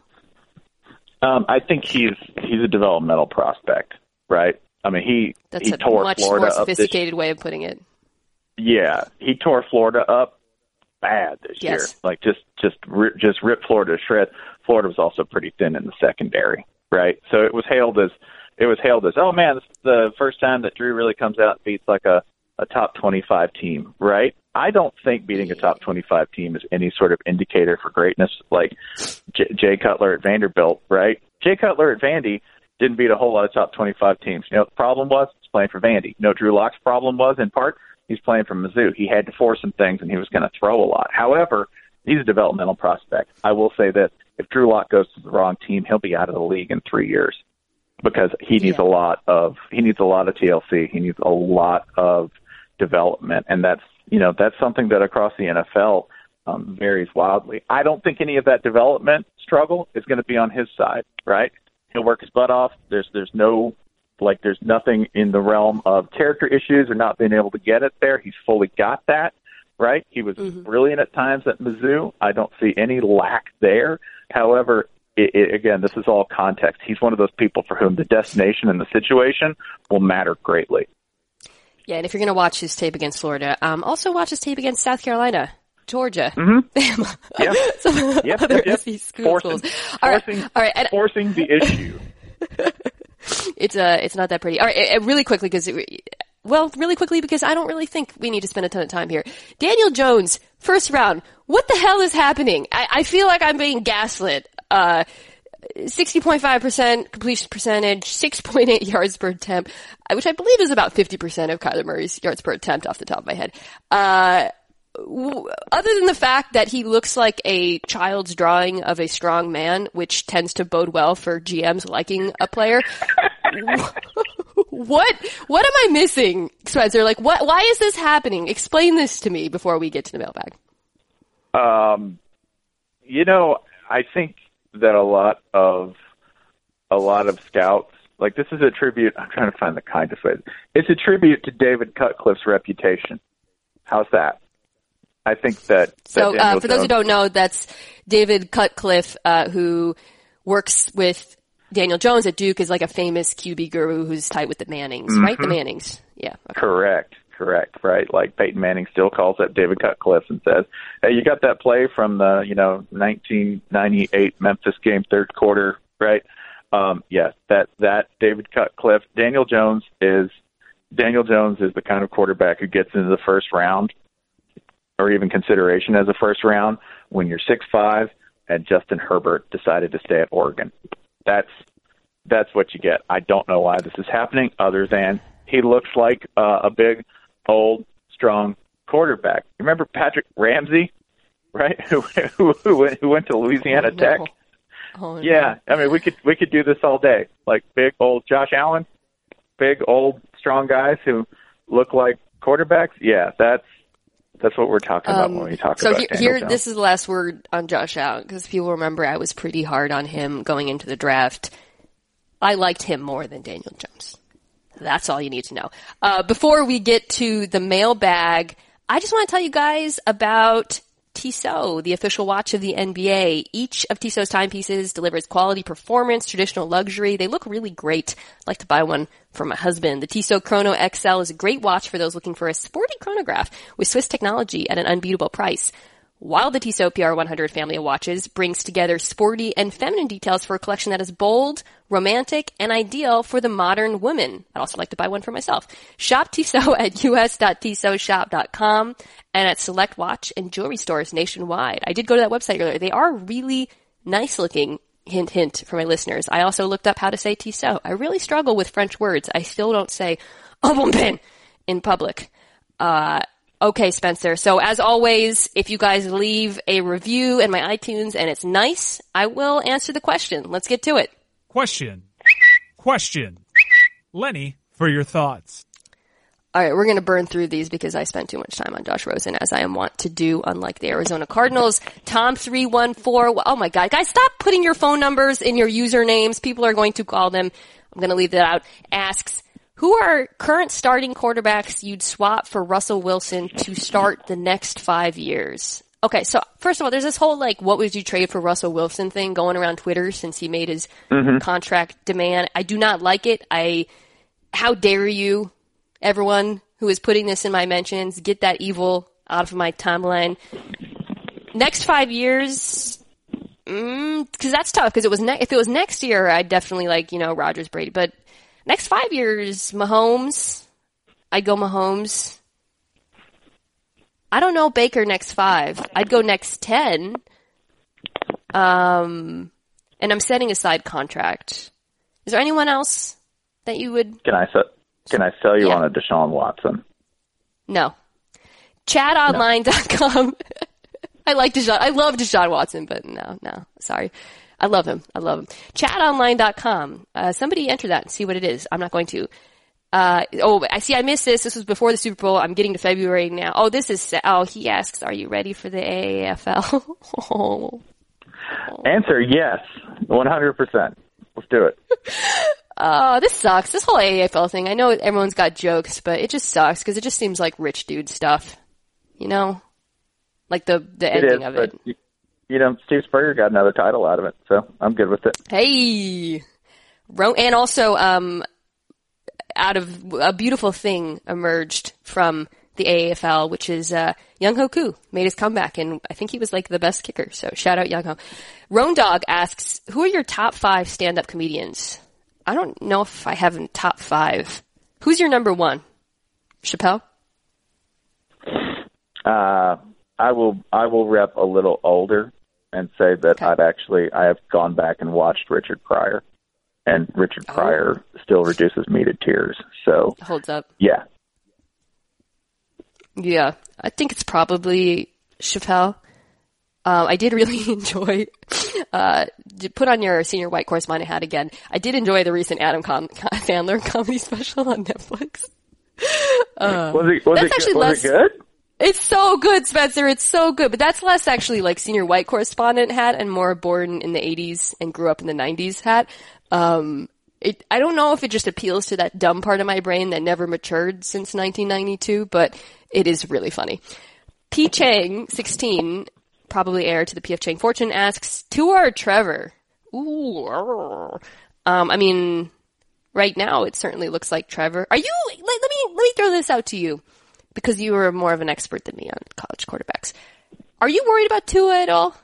Um, I think he's he's a developmental prospect, right? I mean, he that's he a tore much Florida more sophisticated up this, way of putting it. Yeah, he tore Florida up bad this yes. year. Like just just just ripped Florida to shreds. Florida was also pretty thin in the secondary, right? So it was hailed as it was hailed as, oh man, this is the first time that Drew really comes out and beats like a, a top twenty-five team, right? I don't think beating a top twenty-five team is any sort of indicator for greatness. Like J- Jay Cutler at Vanderbilt, right? Jay Cutler at Vandy didn't beat a whole lot of top twenty-five teams. You know what the problem was? He's playing for Vandy. You know what Drew Lock's problem was? In part, he's playing for Mizzou. He had to force some things, and he was going to throw a lot. However, he's a developmental prospect. I will say this. If Drew Lock goes to the wrong team, he'll be out of the league in three years because he needs yeah. a lot of he needs a lot of T L C. He needs a lot of development, and that's you know that's something that across the N F L um, varies wildly. I don't think any of that development struggle is going to be on his side, right? He'll work his butt off. There's there's no like there's nothing in the realm of character issues or not being able to get it there. He's fully got that, right? He was mm-hmm. brilliant at times at Mizzou. I don't see any lack there. However, it, it, again, this is all context. He's one of those people for whom the destination and the situation will matter greatly. Yeah, and if you're going to watch his tape against Florida, um, also watch his tape against South Carolina, Georgia, mm-hmm. Bama, yeah. some yep, other yep, yep. S E C schools. Forcing, all right, forcing, all right, and, forcing the issue. it's uh, it's not that pretty. All right, uh, really quickly because, well, really quickly because I don't really think we need to spend a ton of time here. Daniel Jones, first round. What the hell is happening? I, I feel like I'm being gaslit. Uh, sixty point five percent completion percentage, six point eight yards per attempt, which I believe is about fifty percent of Kyler Murray's yards per attempt off the top of my head. Uh, w- other than the fact that he looks like a child's drawing of a strong man, which tends to bode well for G Ms liking a player, what what am I missing, Spencer? Like, what? Why is this happening? Explain this to me before we get to the mailbag. Um, you know, I think that a lot of a lot of scouts, like this is a tribute. I'm trying to find the kindest way. It's a tribute to David Cutcliffe's reputation. How's that? I think that. that so, uh, for those who don't know, that's David Cutcliffe, uh, who works with Daniel Jones at Duke, is like a famous Q B guru who's tight with the Mannings, mm-hmm. right? The Mannings. Yeah. Okay. Correct. Correct. Right. Like Peyton Manning still calls up David Cutcliffe and says, "Hey, you got that play from the, you know, nineteen ninety-eight Memphis game, third quarter, right?" Um, yes, that, that David Cutcliffe, Daniel Jones is, Daniel Jones is the kind of quarterback who gets into the first round or even consideration as a first round when you're six five and Justin Herbert decided to stay at Oregon. That's, that's what you get. I don't know why this is happening other than he looks like uh, a big, old, strong quarterback. Remember Patrick Ramsey, right? Who, who, who, went, who went to Louisiana oh, no. Tech? Oh, yeah, no. I mean, we could we could do this all day. Like big old Josh Allen, big old strong guys who look like quarterbacks. Yeah, that's that's what we're talking about um, when we talk so about. So Daniel here, Jones. this is the last word on Josh Allen because people remember I was pretty hard on him going into the draft. I liked him more than Daniel Jones. That's all you need to know. Uh, before we get to the mailbag, I just want to tell you guys about Tissot, the official watch of the N B A. Each of Tissot's timepieces delivers quality performance, traditional luxury. They look really great. I'd like to buy one for my husband. The Tissot Chrono X L is a great watch for those looking for a sporty chronograph with Swiss technology at an unbeatable price. While the Tissot P R one hundred family of watches brings together sporty and feminine details for a collection that is bold, romantic, and ideal for the modern woman. I'd also like to buy one for myself. Shop Tissot at u s dot tissot shop dot com and at select watch and jewelry stores nationwide. I did go to that website earlier. They are really nice looking. Hint, hint for my listeners. I also looked up how to say Tissot. I really struggle with French words. I still don't say "oh bon ben" in public. Uh, Okay, Spencer. So as always, if you guys leave a review in my iTunes and it's nice, I will answer the question. Let's get to it. Question. Question. Lenny, for your thoughts. All right, we're going to burn through these because I spent too much time on Josh Rosen, as I am wont to do, unlike the Arizona Cardinals. Tom three one four. Oh my God. Guys, stop putting your phone numbers in your usernames. People are going to call them. I'm going to leave that out. Asks, who are current starting quarterbacks you'd swap for Russell Wilson to start the next five years? Okay, so first of all, there's this whole, like, what would you trade for Russell Wilson thing going around Twitter since he made his mm-hmm. contract demand. I do not like it. I, how dare you, everyone who is putting this in my mentions, get that evil out of my timeline. Next five years, mm, cause that's tough, cause it was, ne- if it was next year, I'd definitely like, you know, Rodgers, Brady, but next five years, Mahomes. I'd go Mahomes. I don't know Baker next five. I'd go next ten. Um, and I'm setting aside contract. Is there anyone else that you would? Can I can I sell you yeah. on a Deshaun Watson? No. Chad Online dot com. No. I like Deshaun. I love Deshaun Watson, but no, no, sorry. I love him. I love him. Chad Online dot com. Uh, somebody enter that and see what it is. I'm not going to. Uh, oh, I see I missed this. This was before the Super Bowl. I'm getting to February now. Oh, this is, oh, he asks, are you ready for the A A F L? oh. Answer, yes. one hundred percent. Let's do it. Oh, this sucks. This whole A A F L thing. I know everyone's got jokes, but it just sucks because it just seems like rich dude stuff. You know? Like the, the it ending is, of it. You, you know, Steve Spurrier got another title out of it, so I'm good with it. Hey! And also, um, out of a beautiful thing emerged from the A A F L, which is uh Young Ho Koo made his comeback, and I think he was like the best kicker. So shout out Young Ho. Roan Dog asks, "Who are your top five stand-up comedians?" I don't know if I have a top five. Who's your number one? Chappelle? Uh, I will. I will rep a little older and say that okay. I've actually I have gone back and watched Richard Pryor. And Richard Pryor oh. still reduces me to tears. So holds up. Yeah. Yeah, I think it's probably Chappelle. Um, I did really enjoy, uh, put on your senior white correspondent hat again. I did enjoy the recent Adam Com- Sandler comedy special on Netflix. Uh, was it, was that's it, actually was less, it good? It's so good, Spencer. It's so good. But that's less actually like senior white correspondent hat and more born in the eighties and grew up in the nineties hat. Um, it, I don't know if it just appeals to that dumb part of my brain that never matured since nineteen ninety-two, but it is really funny. P. Chang, sixteen, probably heir to the P F Chang fortune, asks, to our Trevor. Ooh. Um, I mean, right now it certainly looks like Trevor. Are you, let, let me, let me throw this out to you. Because you were more of an expert than me on college quarterbacks. Are you worried about Tua at all?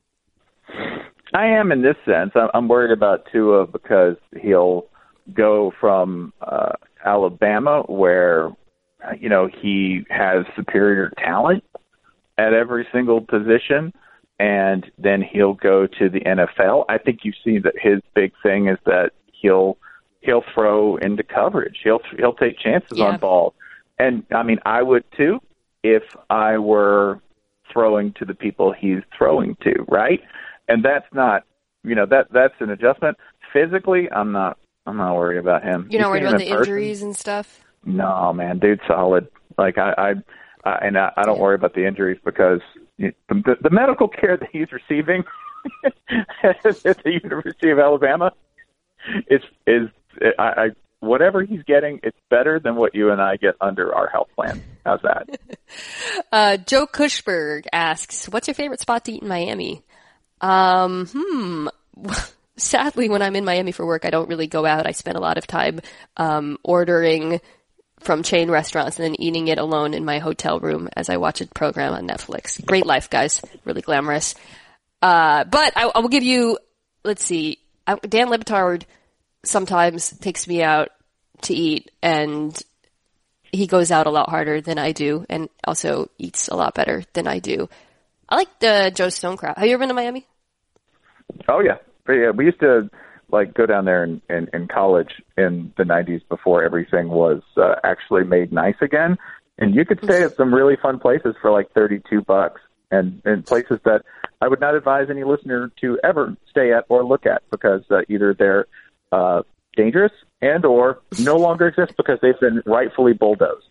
I am in this sense. I'm worried about Tua because he'll go from uh, Alabama, where, you know, he has superior talent at every single position, and then he'll go to the N F L. I think you've seen that his big thing is that he'll he'll throw into coverage. He'll he'll take chances yeah. on balls. And, I mean, I would, too, if I were throwing to the people he's throwing to, right? And that's not, you know, that that's an adjustment. Physically, I'm not I'm not worried about him. You're not worried about the person? injuries and stuff? No, man, dude's solid. Like, I, I, I and I, I don't worry about the injuries because you know, the, the medical care that he's receiving at the University of Alabama is, is I, I whatever he's getting, it's better than what you and I get under our health plan. How's that? uh, Joe Cushberg asks, what's your favorite spot to eat in Miami? Um, hmm. Sadly, when I'm in Miami for work, I don't really go out. I spend a lot of time um, ordering from chain restaurants and then eating it alone in my hotel room as I watch a program on Netflix. Great life, guys. Really glamorous. Uh, but I, I will give you, let's see, I, Dan Le Batard sometimes takes me out to eat, and he goes out a lot harder than I do, and also eats a lot better than I do. I like the Joe Stone crowd. Have you ever been to Miami? Oh yeah, yeah. We used to like go down there in, in, in college in the nineties before everything was uh, actually made nice again, and you could stay at some really fun places for like thirty-two bucks, and and places that I would not advise any listener to ever stay at or look at because uh, either they're Uh, dangerous and or no longer exist because they've been rightfully bulldozed.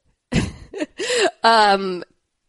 um,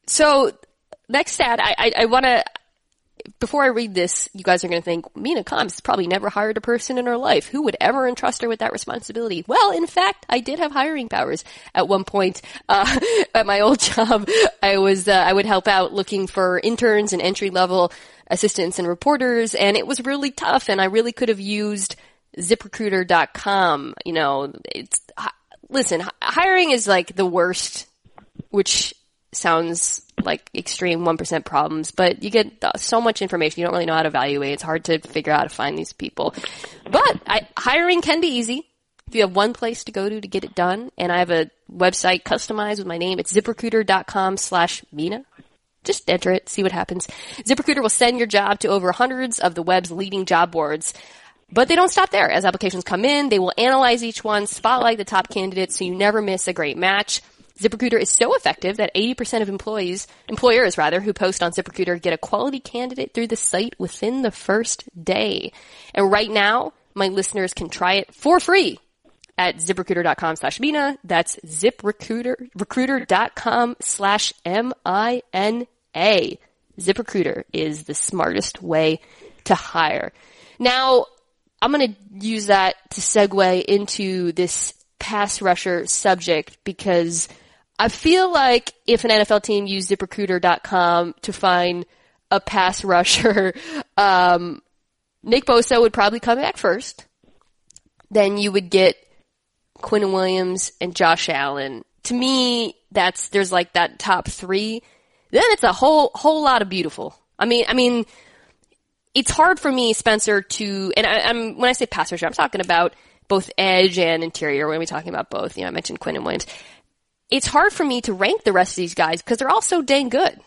so next stat, I, I, I want to, before I read this, you guys are going to think, Mina Kimes has probably never hired a person in her life. Who would ever entrust her with that responsibility? Well, in fact, I did have hiring powers at one point. Uh, at my old job, I was, uh, I would help out looking for interns and entry level assistants and reporters, and it was really tough, and I really could have used ZipRecruiter dot com. You know, it's, listen, hiring is like the worst, which sounds like extreme one percent problems, but you get so much information, you don't really know how to evaluate. It's hard to figure out how to find these people. But I, hiring can be easy if you have one place to go to to get it done. And I have a website customized with my name. It's ZipRecruiter dot com slash Mina. Just enter it, see what happens. ZipRecruiter will send your job to over hundreds of the web's leading job boards. But they don't stop there. As applications come in, they will analyze each one, spotlight the top candidates so you never miss a great match. ZipRecruiter is so effective that eighty percent of employees, employers rather, who post on ZipRecruiter get a quality candidate through the site within the first day. And right now, my listeners can try it for free at ZipRecruiter dot com slash Mina. That's ZipRecruiter, recruiter dot com slash M I N A. ZipRecruiter is the smartest way to hire. Now, I'm going to use that to segue into this pass rusher subject because I feel like if an N F L team used ZipRecruiter dot com to find a pass rusher, um, Nick Bosa would probably come back first. Then you would get Quinnen Williams and Josh Allen. To me, that's, there's like that top three. Then it's a whole, whole lot of beautiful. I mean, I mean, it's hard for me, Spencer, to, and I, I'm, when I say pass rusher, I'm talking about both edge and interior. We're going to be talking about both. You know, I mentioned Quinnen Williams. It's hard for me to rank the rest of these guys because they're all so dang good.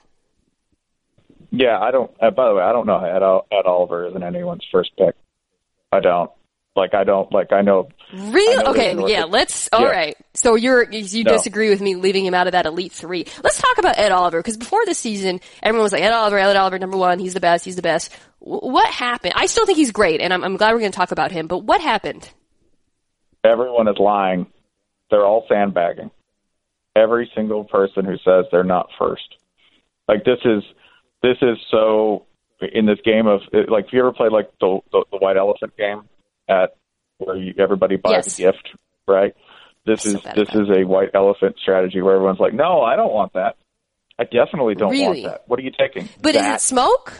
Yeah, I don't, uh, by the way, I don't know Ed, Ed Oliver isn't anyone's first pick. I don't. Like I don't like I know. Really? I know okay, North yeah. of, Let's. All yeah. right. So you're you No. disagree with me leaving him out of that elite three. Let's talk about Ed Oliver because before this season, everyone was like Ed Oliver, Ed Oliver, number one. He's the best. He's the best. W- what happened? I still think he's great, and I'm, I'm glad we're going to talk about him. But what happened? Everyone is lying. They're all sandbagging. Every single person who says they're not first. Like this is this is so in this game of like if you ever played like the the, the white elephant game at where you, everybody buys Yes. a gift, right? This So is bad this at that. is a white elephant strategy where everyone's like, no, I don't want that. I definitely don't Really? want that. What are you taking? But that. is it smoke?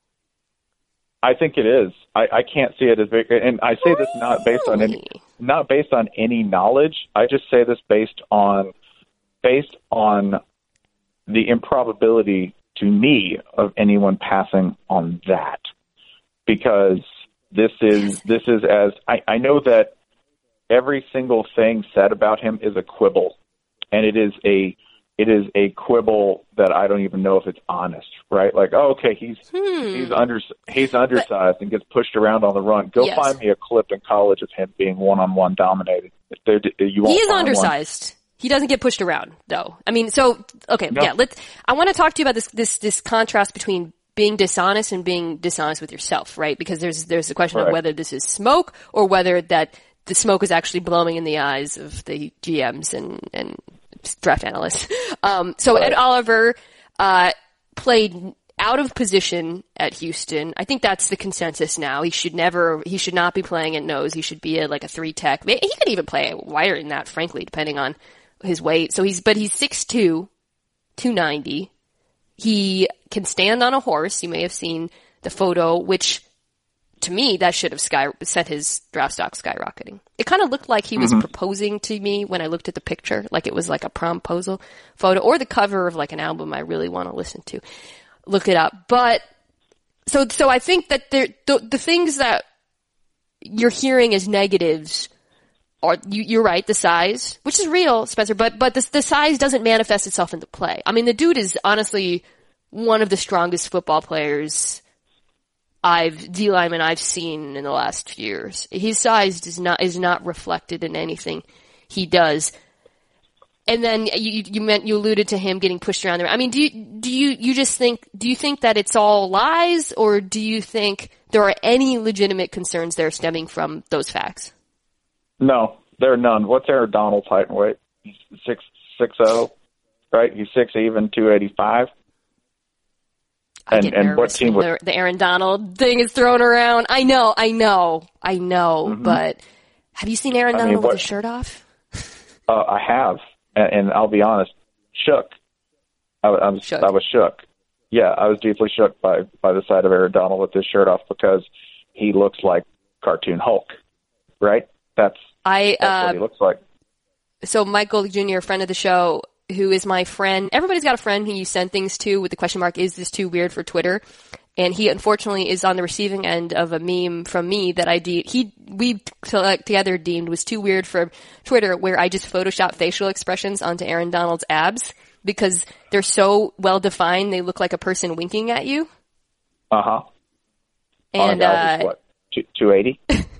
I think it is. I, I can't see it as big, and I say this not based on any, Really? not based on any knowledge. I just say this based on, based on the improbability to me of anyone passing on that, because this is this is as I, I know that every single thing said about him is a quibble, and it is a it is a quibble that I don't even know if it's honest, right? Like, oh, okay, he's Hmm. he's under he's undersized and gets pushed around on the run. Go Yes. find me a clip in college of him being one on one dominated. There, you won't He is find one. undersized. He doesn't get pushed around, though. I mean, so okay, No. yeah. Let's. I want to talk to you about this this this contrast between being dishonest and being dishonest with yourself, right? Because there's there's the question of Right. whether this is smoke or whether that the smoke is actually blowing in the eyes of the G Ms and and draft analysts. Um, so Right. Ed Oliver uh, played out of position at Houston. I think that's the consensus now. He should never, he should not be playing at nose. He should be a, like a three tech. He could even play wider than that, frankly, depending on his weight. So he's, but he's six two, two ninety. He can stand on a horse. You may have seen the photo, which to me, that should have sky, sent his draft stock skyrocketing. It kind of looked like he was proposing to me when I looked at the picture, like it was like a promposal photo or the cover of like an album I really want to listen to. Look it up. But so, so I think that there, the, the things that you're hearing as negatives are, you, you're right, the size, which is real, Spencer, but, but the, the size doesn't manifest itself in the play. I mean, the dude is honestly one of the strongest football players I've, D lineman I've seen in the last few years. His size is not, is not reflected in anything he does. And then you, you meant, you alluded to him getting pushed around there. I mean, do you, do you, you just think, do you think that it's all lies, or do you think there are any legitimate concerns there stemming from those facts? No, there are none. What's Aaron Donald's height and weight? He's six six zero, right? He's six even, two eighty five. I And get and what nervous team when would? the, the Aaron Donald thing is thrown around. I know, I know, I know, Mhm. but have you seen Aaron I mean, Donald with what- his shirt off? Uh, I have, and, and I'll be honest, shook. I, I was Shook. I was shook. Yeah, I was deeply shook by by the sight of Aaron Donald with his shirt off because he looks like cartoon Hulk, right? That's I, that's uh, what he looks like. so Michael Junior, friend of the show, who is my friend. Everybody's got a friend who you send things to with the question mark, is this too weird for Twitter? And he unfortunately is on the receiving end of a meme from me that I de- he we t- together deemed was too weird for Twitter, where I just photoshopped facial expressions onto Aaron Donald's abs because they're so well defined, they look like a person winking at you. Uh huh. And oh, uh, what two eighty?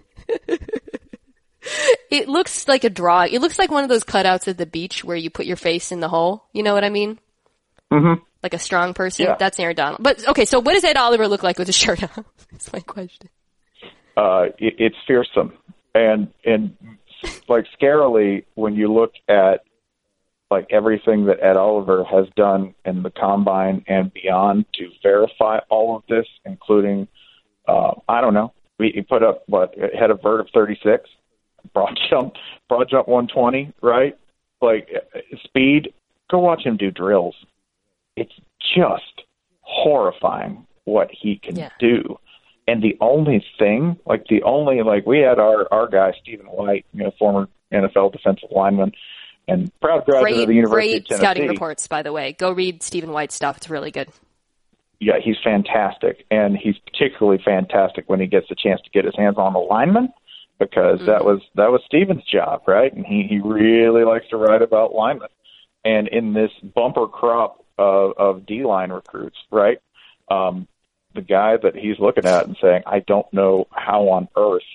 it looks like a drawing. It looks like one of those cutouts at the beach where you put your face in the hole. You know what I mean? Mm-hmm. Like a strong person. Yeah. That's Aaron Donald. But okay, so what does Ed Oliver look like with his shirt off? That's my question. Uh, it, it's fearsome, and and like scarily when you look at like everything that Ed Oliver has done in the combine and beyond to verify all of this, including uh, I don't know, we he put up what had a vert of thirty-six, broad jump, broad jump one twenty, right? Like speed. Go watch him do drills. It's just horrifying what he can Yeah. do. And the only thing, like the only, like we had our, our guy, Stephen White, you know, former N F L defensive lineman and proud graduate Great, of the University great of Tennessee. scouting reports, by the way. Go read Stephen White's stuff. It's really good. Yeah, he's fantastic. And he's particularly fantastic when he gets the chance to get his hands on the lineman because Mm-hmm. that was, that was Stephen's job, right? And he, he really likes to write about linemen. And in this bumper crop of, of D-line recruits, right? Um, the guy that he's looking at and saying, I don't know how on earth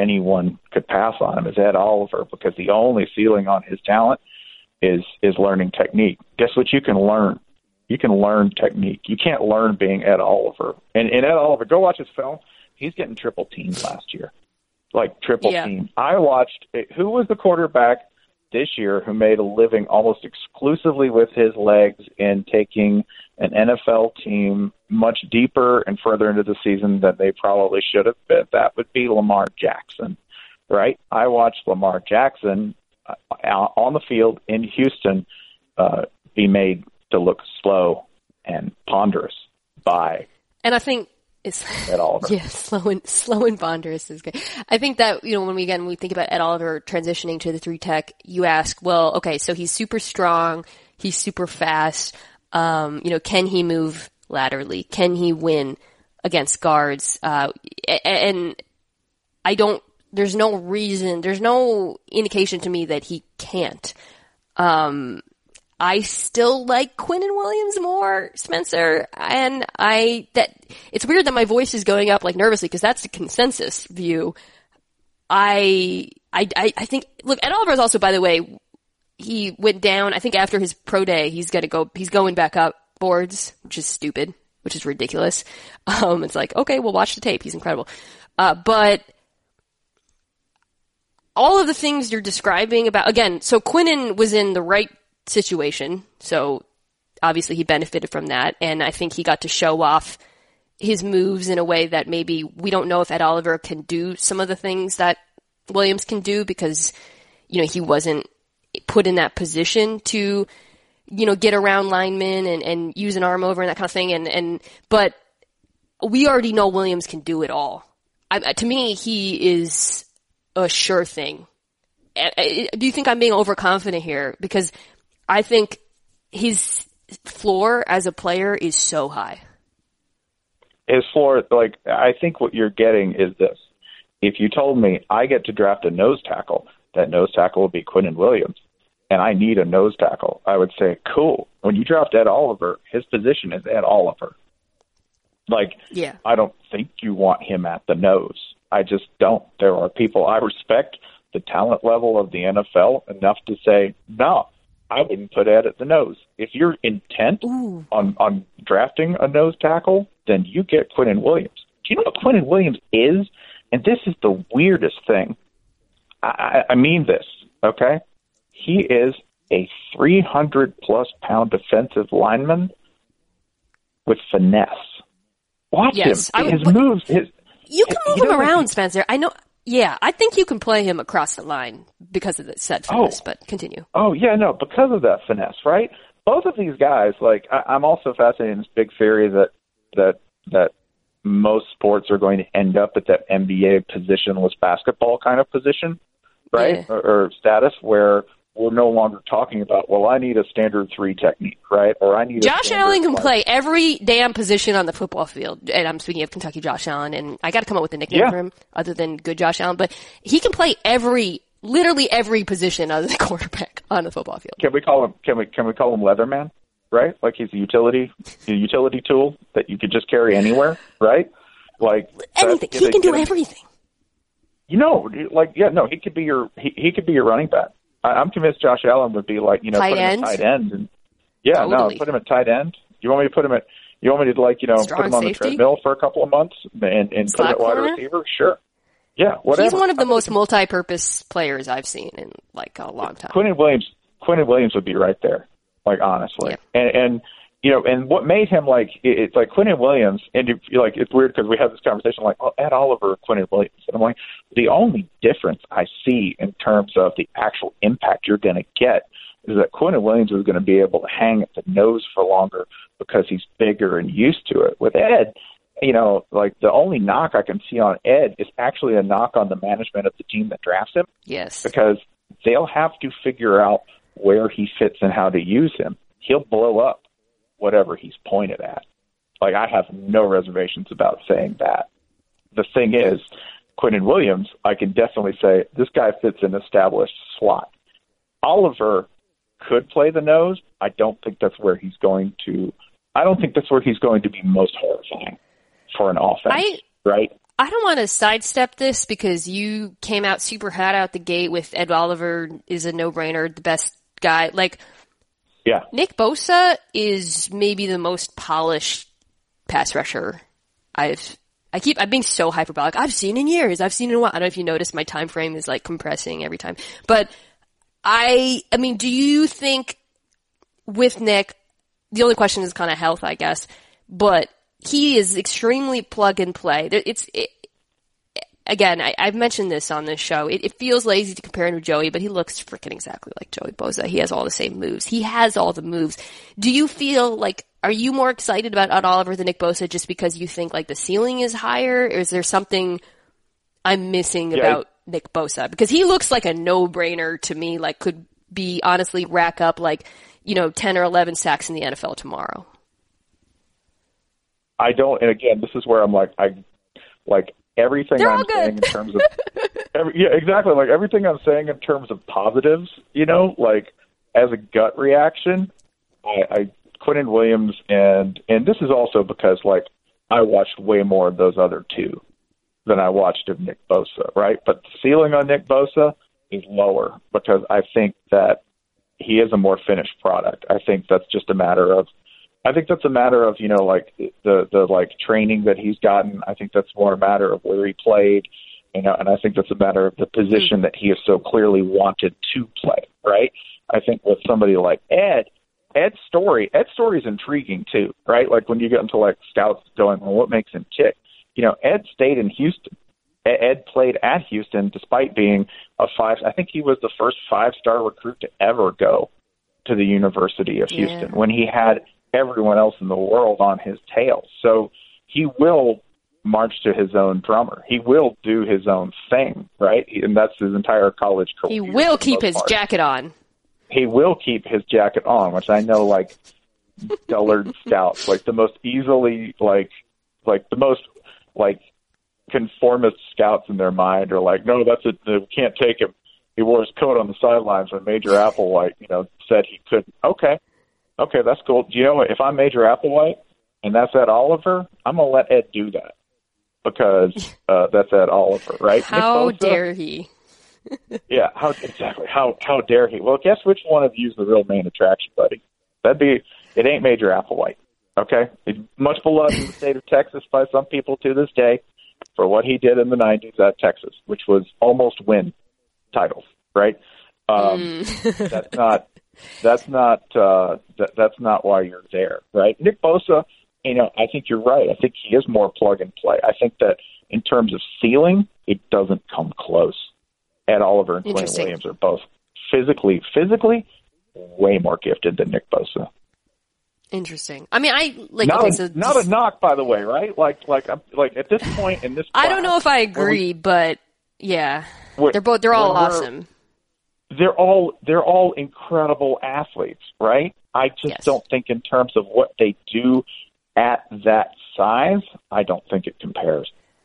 anyone could pass on him is Ed Oliver, because the only ceiling on his talent is is learning technique. Guess what you can learn? You can learn technique. You can't learn being Ed Oliver. And, and Ed Oliver, go watch his film. He's getting triple teamed last year. Like triple yeah. teamed. I watched, who was the quarterback this year who made a living almost exclusively with his legs in taking an N F L team much deeper and further into the season than they probably should have been? That would be Lamar Jackson, right? I watched Lamar Jackson uh, on the field in Houston uh, be made to look slow and ponderous by and I think it's Ed Oliver. Yeah, slow and slow and ponderous is good. I think that, you know, when we again we think about Ed Oliver transitioning to the three tech, you ask, well, okay, so he's super strong, he's super fast. Um, you know, can he move laterally? Can he win against guards? Uh, and I don't. There's no reason. There's no indication to me that he can't. Um, I still like Quinnen Williams more, Spencer, and I that it's weird that my voice is going up like nervously because that's the consensus view. I I I think look, Ed Oliver is also, by the way, he went down. I think after his pro day, he's gonna go. He's going back up boards, which is stupid, which is ridiculous. Um, it's like, okay, we'll watch the tape. He's incredible, uh, but. All of the things you're describing about, again, so Quinnen was in the right situation, so obviously he benefited from that, and I think he got to show off his moves in a way that maybe we don't know if Ed Oliver can do some of the things that Williams can do because, you know, he wasn't put in that position to, you know, get around linemen and, and use an arm over and that kind of thing, and, and but we already know Williams can do it all. I, to me, he is a sure thing. Do you think I'm being overconfident here? Because I think his floor as a player is so high. His floor, like, I think what you're getting is this. If you told me I get to draft a nose tackle, that nose tackle would be Quinnen Williams, and I need a nose tackle, I would say, cool. When you draft Ed Oliver, his position is Ed Oliver. Like, yeah. I don't think you want him at the nose. I just don't. There are people I respect the talent level of the N F L enough to say, no, I wouldn't put Ed at the nose. If you're intent on, on drafting a nose tackle, then you get Quinnen Williams. Do you know what Quinnen Williams is? And this is the weirdest thing. I, I mean this, okay? He is a three hundred plus pound defensive lineman with finesse. Watch yes, him. I, his but, moves, his You can move him around, Spencer. I know. Yeah, I think you can play him across the line because of the set finesse, oh, but continue. Oh, yeah, no, because of that finesse, right? Both of these guys, like, I, I'm also fascinated in this big theory that, that, that most sports are going to end up at that N B A positionless basketball kind of position, right? Yeah. Or, or status where we're no longer talking about, well, I need a standard three technique, right? Or I need Josh a Allen can like, play every damn position on the football field. And I'm speaking of Kentucky Josh Allen, and I got to come up with a nickname yeah. for him other than good Josh Allen, but he can play every, literally every position other than quarterback on the football field. Can we call him, can we, can we call him Leatherman, right? Like he's a utility, a utility tool that you could just carry anywhere, right? Like anything. He can do everything. You know, like, yeah, no, he could be your, he, he could be your running back. I'm convinced Josh Allen would be like, you know, tight put him end. at tight end. And, yeah, totally. no, put him at tight end. You want me to put him at, you want me to, like, you know, Strong put him on safety? the treadmill for a couple of months and, and put him at wide corner? receiver? Sure. Yeah, whatever. He's one of the most multi-purpose players I've seen in, like, a long time. Quinnen Williams, Quinnen Williams would be right there, like, honestly. Yeah. And, and, you know, and what made him, like, it, it's like Quinnen Williams, and, if, like, it's weird because we have this conversation, like, oh, Ed Oliver, Quinnen Williams. And I'm like, the only difference I see in terms of the actual impact you're going to get is that Quinnen Williams is going to be able to hang at the nose for longer because he's bigger and used to it. With Ed, you know, like, the only knock I can see on Ed is actually a knock on the management of the team that drafts him. Yes. Because they'll have to figure out where he fits and how to use him. He'll blow up whatever he's pointed at. Like, I have no reservations about saying that. The thing is, Quinnen Williams, I can definitely say this guy fits an established slot. Oliver could play the nose. I don't think that's where he's going to. I don't think that's where he's going to be most horrifying for an offense. I, right? I don't want to sidestep this because you came out super hot out the gate with Ed Oliver is a no-brainer, the best guy. Like, yeah, Nick Bosa is maybe the most polished pass rusher I've. I keep. I'm being so hyperbolic. I've seen in years. I've seen in a while. I don't know if you noticed my time frame is like compressing every time. But I. I mean, do you think with Nick? The only question is kind of health, I guess. But he is extremely plug and play. It's it, again, I, I've mentioned this on this show. It, it feels lazy to compare him to Joey, but he looks freaking exactly like Joey Bosa. He has all the same moves. He has all the moves. Do you feel like, are you more excited about Ed Oliver than Nick Bosa just because you think like the ceiling is higher? Or is there something I'm missing yeah, about I, Nick Bosa? Because he looks like a no-brainer to me, like could be honestly rack up like, you know, ten or eleven sacks in the N F L tomorrow. I don't, and again, this is where I'm like, I, like everything They're I'm saying in terms of, every, yeah, exactly, like everything I'm saying in terms of positives, you know, like as a gut reaction, I, I Quentin Williams, and and this is also because like I watched way more of those other two than I watched of Nick Bosa, right? But the ceiling on Nick Bosa is lower because I think that he is a more finished product. I think that's just a matter of. I think that's a matter of, you know, like the, the like training that he's gotten. I think that's more a matter of where he played, you know, and I think that's a matter of the position mm-hmm. that he has so clearly wanted to play, right? I think with somebody like Ed, Ed's story, Ed's story is intriguing too, right? Like when you get into like scouts going, well, what makes him tick? You know, Ed stayed in Houston. Ed played at Houston despite being a five. I think he was the first five-star recruit to ever go to the University of Houston yeah. when he had everyone else in the world on his tail. So he will march to his own drummer. He will do his own thing, right? And that's his entire college career. He will keep his part. jacket on. He will keep his jacket on, which I know, like, dullard scouts, like the most easily, like, like the most, like, conformist scouts in their mind are like, no, that's it. We can't take him. He wore his coat on the sidelines when Major Applewhite, you know, said he couldn't. Okay. Okay, that's cool. Do you know what? If I'm Major Applewhite and that's Ed Oliver, I'm going to let Ed do that because uh, that's Ed Oliver, right? How Bosa, dare he? yeah, how exactly. How how dare he? Well, guess which one of you is the real main attraction, buddy? That'd be, it ain't Major Applewhite, okay? He's much beloved in the state of Texas by some people to this day for what he did in the nineties at Texas, which was almost win titles, right? Um, mm. That's not... That's not uh, that, that's not why you're there, right? Nick Bosa, you know, I think you're right. I think he is more plug and play. I think that in terms of ceiling, it doesn't come close. Ed Oliver and Quentin Williams are both physically, physically, way more gifted than Nick Bosa. Interesting. I mean, I like not, okay, a, so not a knock, by the way, right? Like, like, like at this point in this, class, I don't know if I agree, we, but yeah, they're both they're all awesome. They're all they're all incredible athletes, right? I just yes. don't think in terms of what they do at that size, I don't think it compares.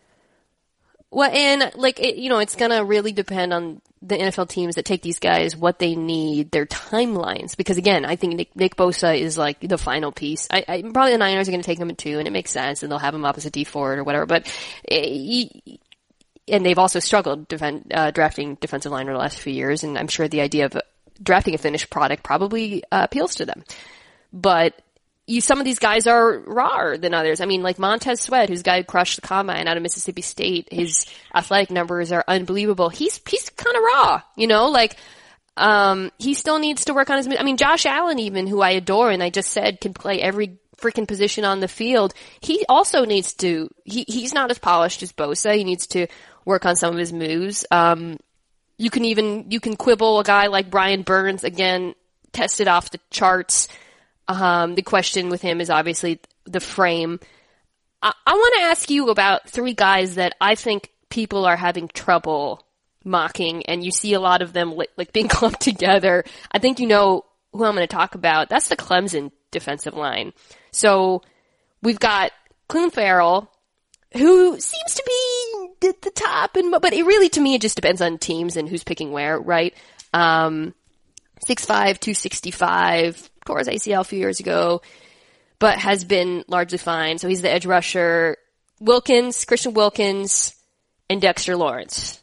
Well, and like it, you know, it's gonna really depend on the N F L teams that take these guys, what they need, their timelines. Because again, I think Nick, Nick Bosa is like the final piece. I, I probably the Niners are going to take him in two, and it makes sense, and they'll have him opposite D Ford or whatever. But he, and they've also struggled defend, uh, drafting defensive line over the last few years, and I'm sure the idea of drafting a finished product probably uh, appeals to them. But you, some of these guys are rawer than others. I mean, like Montez Sweat, who's a guy who crushed the combine out of Mississippi State. His athletic numbers are unbelievable. He's he's kind of raw, you know. Like um, he still needs to work on his. I mean, Josh Allen, even who I adore, and I just said can play every freaking position on the field. He also needs to. He he's not as polished as Bosa. He needs to work on some of his moves. Um, you can even you can quibble a guy like Brian Burns, again, tested off the charts. Um, the question with him is obviously the frame. I, I want to ask you about three guys that I think people are having trouble mocking, and you see a lot of them li- like being clumped together. I think you know who I'm going to talk about. That's the Clemson defensive line. So we've got Clelin Ferrell, who seems to be at the top, and but it really, to me, it just depends on teams and who's picking where, right? Um, six five, two sixty-five, tore his A C L a few years ago, but has been largely fine. So he's the edge rusher. Wilkins, Christian Wilkins, and Dexter Lawrence.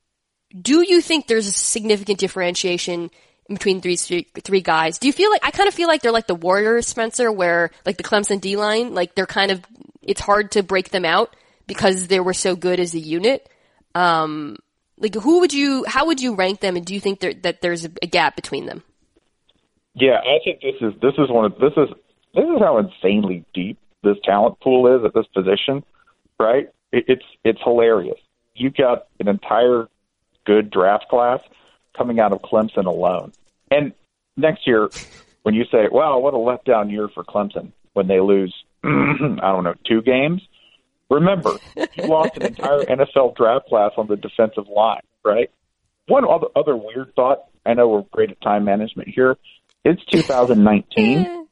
Do you think there's a significant differentiation in between these three, three guys? Do you feel like, I kind of feel like they're like the Warriors, Spencer, where like the Clemson D-line, like they're kind of, it's hard to break them out because they were so good as a unit. Um, like who would you, how would you rank them, and do you think there, that there's a, a gap between them? Yeah, I think this is, this is one of, this is, this is how insanely deep this talent pool is at this position, right? It, it's, it's hilarious. You've got an entire good draft class coming out of Clemson alone. And next year, when you say, wow, what a letdown year for Clemson when they lose, I don't know, two games, remember, you lost an entire N F L draft class on the defensive line, right? One other, other weird thought, I know we're great at time management here, it's two thousand nineteen.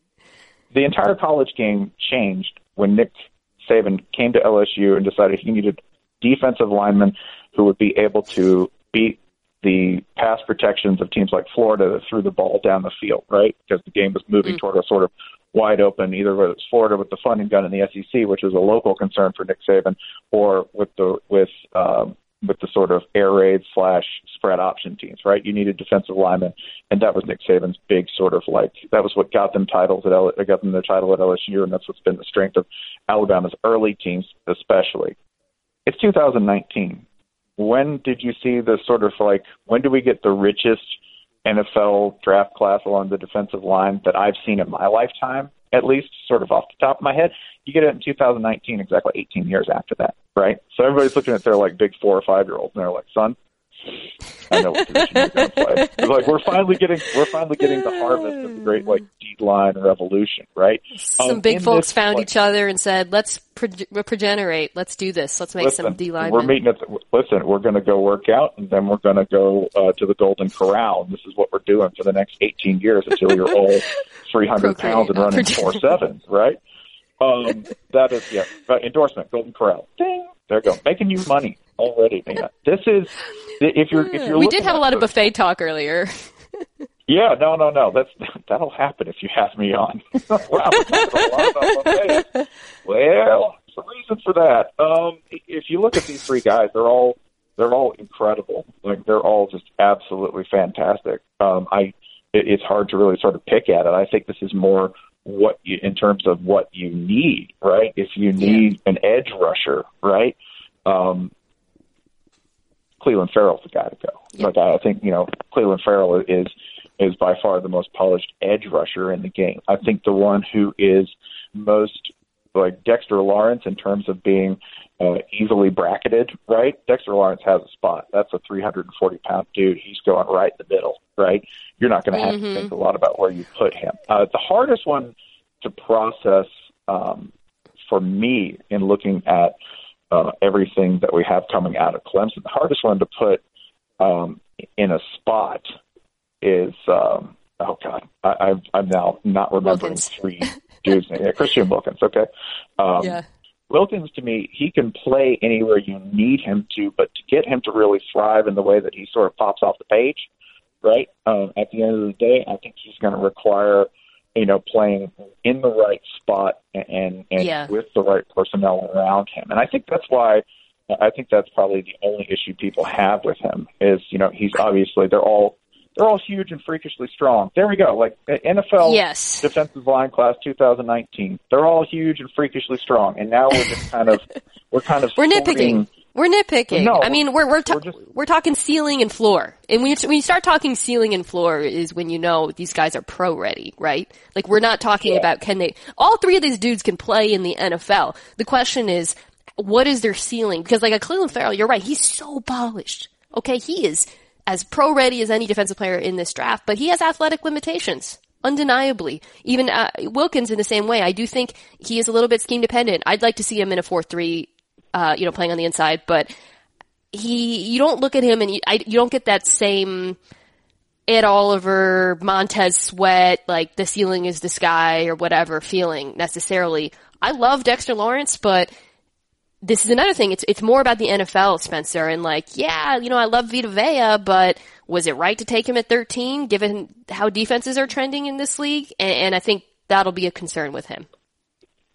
The entire college game changed when Nick Saban came to L S U and decided he needed defensive linemen who would be able to beat the pass protections of teams like Florida that threw the ball down the field, right? Because the game was moving mm. toward a sort of wide open, either whether it's Florida with the funding gun in the S E C, which is a local concern for Nick Saban, or with the with um, with the sort of air raid slash spread option teams, right? You needed defensive linemen, and that was Nick Saban's big sort of like, that was what got them titles at L- got them their title at L S U, and that's what's been the strength of Alabama's early teams, especially. It's two thousand nineteen. When did you see the sort of like, when do we get the richest N F L draft class along the defensive line that I've seen in my lifetime, at least sort of off the top of my head? You get it in two thousand nineteen, exactly eighteen years after that, right? So everybody's looking at their like big four or five year olds and they're like, son, I know what position you're going to play. It's like we're finally getting we're finally getting the harvest of the great like D-line revolution, right? Some um, big folks this, found like, each other and said, "Let's pro- progenerate. Let's do this. Let's make listen, some D-line." We're meeting at the, listen. We're going to go work out, and then we're going to go uh, to the Golden Corral. And this is what we're doing for the next eighteen years until you're all three hundred pounds and running four sevens, right? Um, that is yeah. Uh, endorsement, Golden Corral. Ding. There you go. Making you money already, man. This is if you're if you're. We did have a lot the, of buffet talk earlier. Yeah, no, no, no. That's that'll happen if you have me on. Wow, we're talking a lot about buffets. Well, there's a reason for that. Um, if you look at these three guys, they're all they're all incredible. Like they're all just absolutely fantastic. Um, I it, it's hard to really sort of pick at it. I think this is more what you, in terms of what you need, right? If you need yeah. an edge rusher, right? Um, Cleveland Farrell's the guy to go. Yeah. Like I think you know Cleveland Farrell is is by far the most polished edge rusher in the game. I think the one who is most like Dexter Lawrence in terms of being uh, easily bracketed, right? Dexter Lawrence has a spot. That's a three hundred forty pound dude. He's going right in the middle, right? You're not going to have mm-hmm. to think a lot about where you put him. Uh, the hardest one to process um, for me in looking at uh, everything that we have coming out of Clemson, the hardest one to put um, in a spot is, um, oh, God, I, I've, I'm now not remembering Wilkins. three dudes. Yeah, Christian Wilkins, okay. Um, yeah. Wilkins, to me, he can play anywhere you need him to, but to get him to really thrive in the way that he sort of pops off the page, right, um, at the end of the day, I think he's going to require, you know, playing in the right spot and, and yeah. with the right personnel around him. And I think that's why I think that's probably the only issue people have with him is, you know, he's obviously, they're all, They're all huge and freakishly strong. There we go. Like N F L yes. defensive line class two thousand nineteen. They're all huge and freakishly strong. And now we're just kind of we're kind of we're sorting. nitpicking. We're nitpicking. No, I mean, we're we're ta- we're, just, we're talking ceiling and floor. And when you when you start talking ceiling and floor is when you know these guys are pro ready, right? Like we're not talking yeah. about can they. All three of these dudes can play in the N F L. The question is, what is their ceiling? Because like a Cleveland Farrell, you're right. He's so polished. Okay, he is as pro-ready as any defensive player in this draft, but he has athletic limitations, undeniably. Even uh, Wilkins in the same way. I do think he is a little bit scheme-dependent. I'd like to see him in a four three, uh, you know, playing on the inside, but he, you don't look at him and you, I, you don't get that same Ed Oliver, Montez Sweat, like the ceiling is the sky or whatever feeling necessarily. I love Dexter Lawrence, but this is another thing. It's it's more about the N F L, Spencer, and like, yeah, you know, I love Vita Vea, but was it right to take him at thirteen, given how defenses are trending in this league? And, and I think that'll be a concern with him.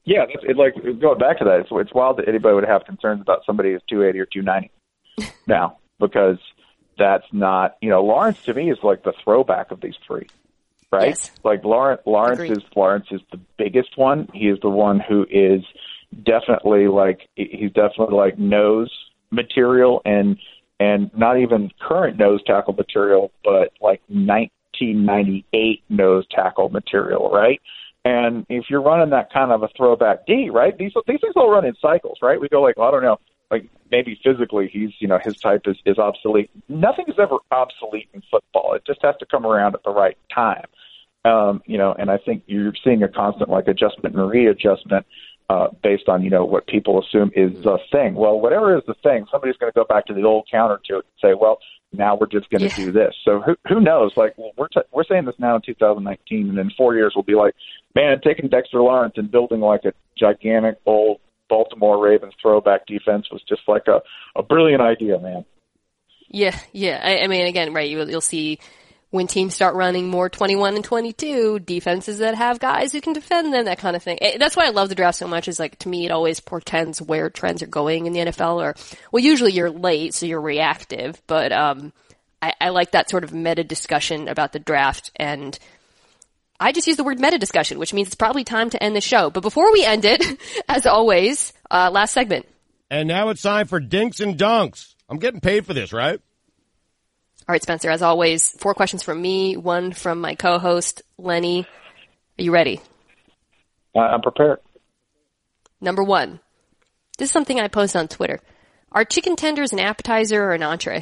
Yeah, it's, it, like going back to that, it's, it's wild that anybody would have concerns about somebody who's two eighty or two ninety now, because that's not, you know, Lawrence to me is like the throwback of these three, right? Yes. Like Lawrence, Lawrence is Lawrence is the biggest one. He is the one who is definitely like he's definitely like nose material and and not even current nose tackle material, but like nineteen ninety-eight nose tackle material, right? And if you're running that kind of a throwback D, right, these these things all run in cycles, right? We go like, well, I don't know, like maybe physically he's, you know, his type is, is obsolete. Nothing is ever obsolete in football. It just has to come around at the right time. Um, you know, and I think you're seeing a constant like adjustment and readjustment uh, based on, you know, what people assume is the thing. Well, whatever is the thing, somebody's going to go back to the old counter to it and say, well, now we're just going to yeah. do this. So who who knows? Like well, we're t- we're saying this now in two thousand nineteen, and in four years we'll be like, man, taking Dexter Lawrence and building like a gigantic old Baltimore Ravens throwback defense was just like a, a brilliant idea, man. Yeah, yeah. I, I mean, again, right, you'll, you'll see when teams start running more twenty-one and twenty-two, defenses that have guys who can defend them, that kind of thing. That's why I love the draft so much, is like, to me, it always portends where trends are going in the N F L, or, well, usually you're late, so you're reactive, but, um, I, I like that sort of meta discussion about the draft, and I just use the word meta discussion, which means it's probably time to end the show. But before we end it, as always, uh, last segment. And now it's time for Dinks and Dunks. I'm getting paid for this, right? All right, Spencer, as always, four questions from me, one from my co-host, Lenny. Are you ready? Uh, I'm prepared. Number one. This is something I posted on Twitter. Are chicken tenders an appetizer or an entree?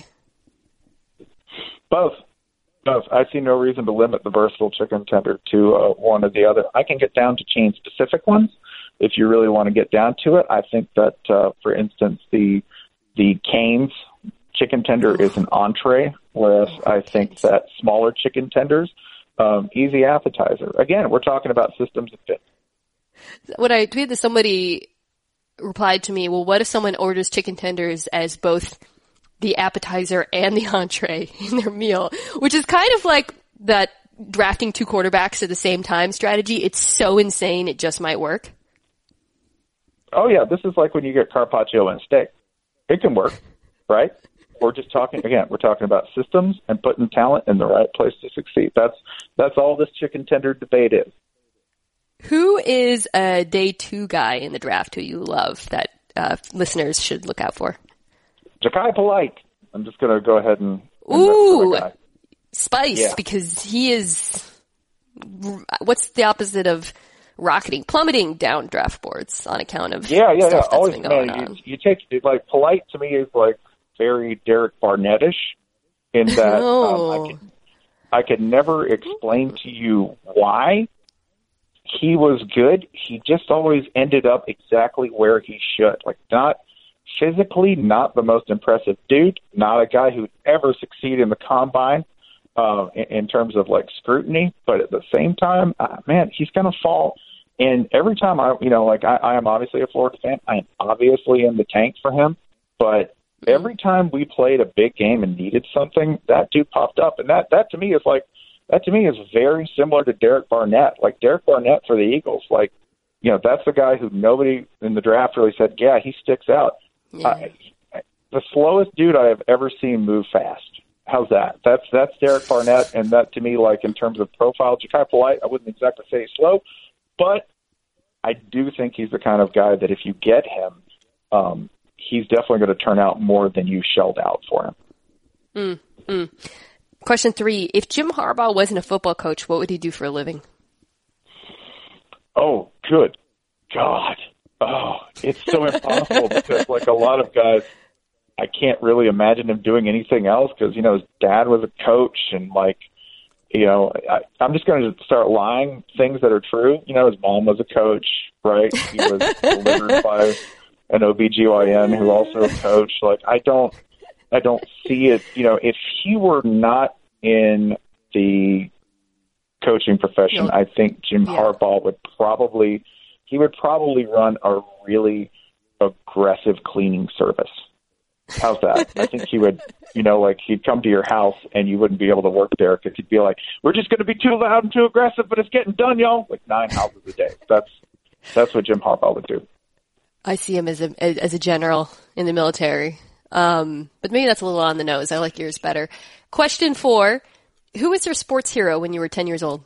Both. Both. I see no reason to limit the versatile chicken tender to uh, one or the other. I can get down to chain specific ones if you really want to get down to it. I think that, uh, for instance, the the Cane's chicken tender is an entree, whereas I think that smaller chicken tenders, um, easy appetizer. Again, we're talking about systems of fit. When I tweeted this, somebody replied to me, well, what if someone orders chicken tenders as both the appetizer and the entree in their meal? Which is kind of like that drafting two quarterbacks at the same time strategy. It's so insane, it just might work. Oh, yeah, this is like when you get carpaccio and steak. It can work, right? We're just talking, again, we're talking about systems and putting talent in the right place to succeed. That's that's all this chicken tender debate is. Who is a day two guy in the draft who you love that uh, listeners should look out for? Jachai Polite. I'm just going to go ahead and... and Ooh, spice, yeah. Because he is... What's the opposite of rocketing? Plummeting down draft boards on account of yeah, yeah, stuff yeah. that's Always, been going man, on. You, you take, like, Polite to me is like very Derek Barnett-ish in that oh. um, I, could, I could never explain to you why he was good. He just always ended up exactly where he should. Like, not physically, not the most impressive dude, not a guy who'd ever succeed in the combine uh, in, in terms of, like, scrutiny. But at the same time, uh, man, he's going to fall. And every time I, you know, like, I, I am obviously a Florida fan. I am obviously in the tank for him. But every time we played a big game and needed something, that dude popped up. And that, that to me is like, that to me is very similar to Derek Barnett. Like, Derek Barnett for the Eagles, like, you know, that's the guy who nobody in the draft really said, yeah, he sticks out. Yeah. Uh, the slowest dude I have ever seen move fast. How's that? That's that's Derek Barnett, and that to me, like, in terms of profile, Jachai Polite, I wouldn't exactly say he's slow, but I do think he's the kind of guy that if you get him, um, he's definitely going to turn out more than you shelled out for him. Mm, mm. Question three. If Jim Harbaugh wasn't a football coach, what would he do for a living? Oh, good God. Oh, it's so impossible because, like, a lot of guys, I can't really imagine him doing anything else because, you know, his dad was a coach and, like, you know, I, I'm just going to start lying things that are true. You know, his mom was a coach, right? He was delivered by an O B G Y N who also coached. Like, I don't, I don't see it. You know, if he were not in the coaching profession, I think Jim yeah. Harbaugh would probably, he would probably run a really aggressive cleaning service. How's that? I think he would, you know, like, he'd come to your house and you wouldn't be able to work there because he'd be like, we're just going to be too loud and too aggressive, but it's getting done, y'all. Like nine houses a day. That's That's what Jim Harbaugh would do. I see him as a as a general in the military. Um, but maybe that's a little on the nose. I like yours better. Question four. Who was your sports hero when you were ten years old?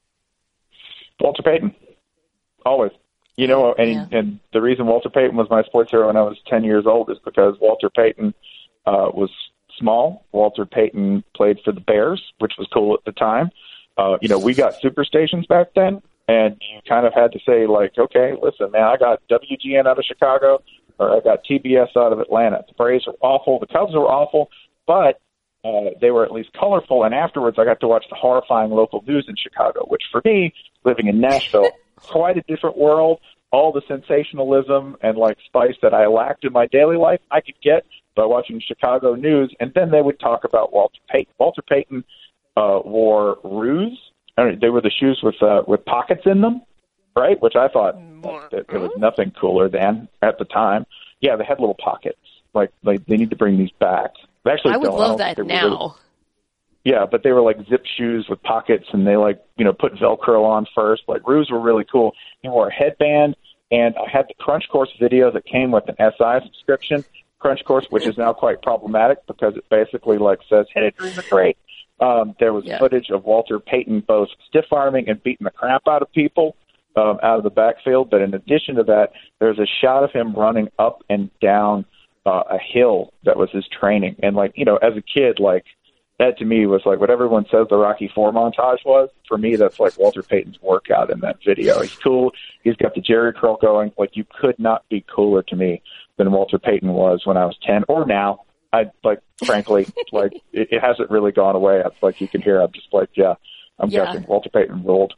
Walter Payton. Always. You know, and, yeah. and the reason Walter Payton was my sports hero when I was ten years old is because Walter Payton uh, was small. Walter Payton played for the Bears, which was cool at the time. Uh, you know, we got superstations back then, and you kind of had to say, like, okay, listen, man, I got W G N out of Chicago, or I got T B S out of Atlanta. The Braves were awful. The Cubs were awful, but uh, they were at least colorful. And afterwards, I got to watch the horrifying local news in Chicago, which for me, living in Nashville, quite a different world. All the sensationalism and, like, spice that I lacked in my daily life, I could get by watching Chicago news. And then they would talk about Walter Payton. Walter Payton uh, wore Ruse. I mean, they were the shoes with uh, with pockets in them, right? Which I thought that there was nothing cooler than at the time. Yeah, they had little pockets. Like, like they need to bring these back. They actually I would don't. love I that now. Really, yeah, but they were like zip shoes with pockets, and they like you know put Velcro on first. Like Ruse were really cool. He wore a headband, and I had the Crunch Course video that came with an S I subscription. Crunch Course, which is now quite problematic because it basically like says, "Hey, a dream is great." Um, there was yeah. footage of Walter Payton both stiff arming and beating the crap out of people um, out of the backfield. But in addition to that, there's a shot of him running up and down uh, a hill that was his training. And like, you know, as a kid, like that to me was like what everyone says the Rocky Four montage was. For me, that's like Walter Payton's workout in that video. He's cool. He's got the Jerry curl going. Like you could not be cooler to me than Walter Payton was when I was ten or now. I like, frankly, like it, it hasn't really gone away. It's like you can hear. I'm just like, yeah, I'm yeah. guessing Walter Payton ruled.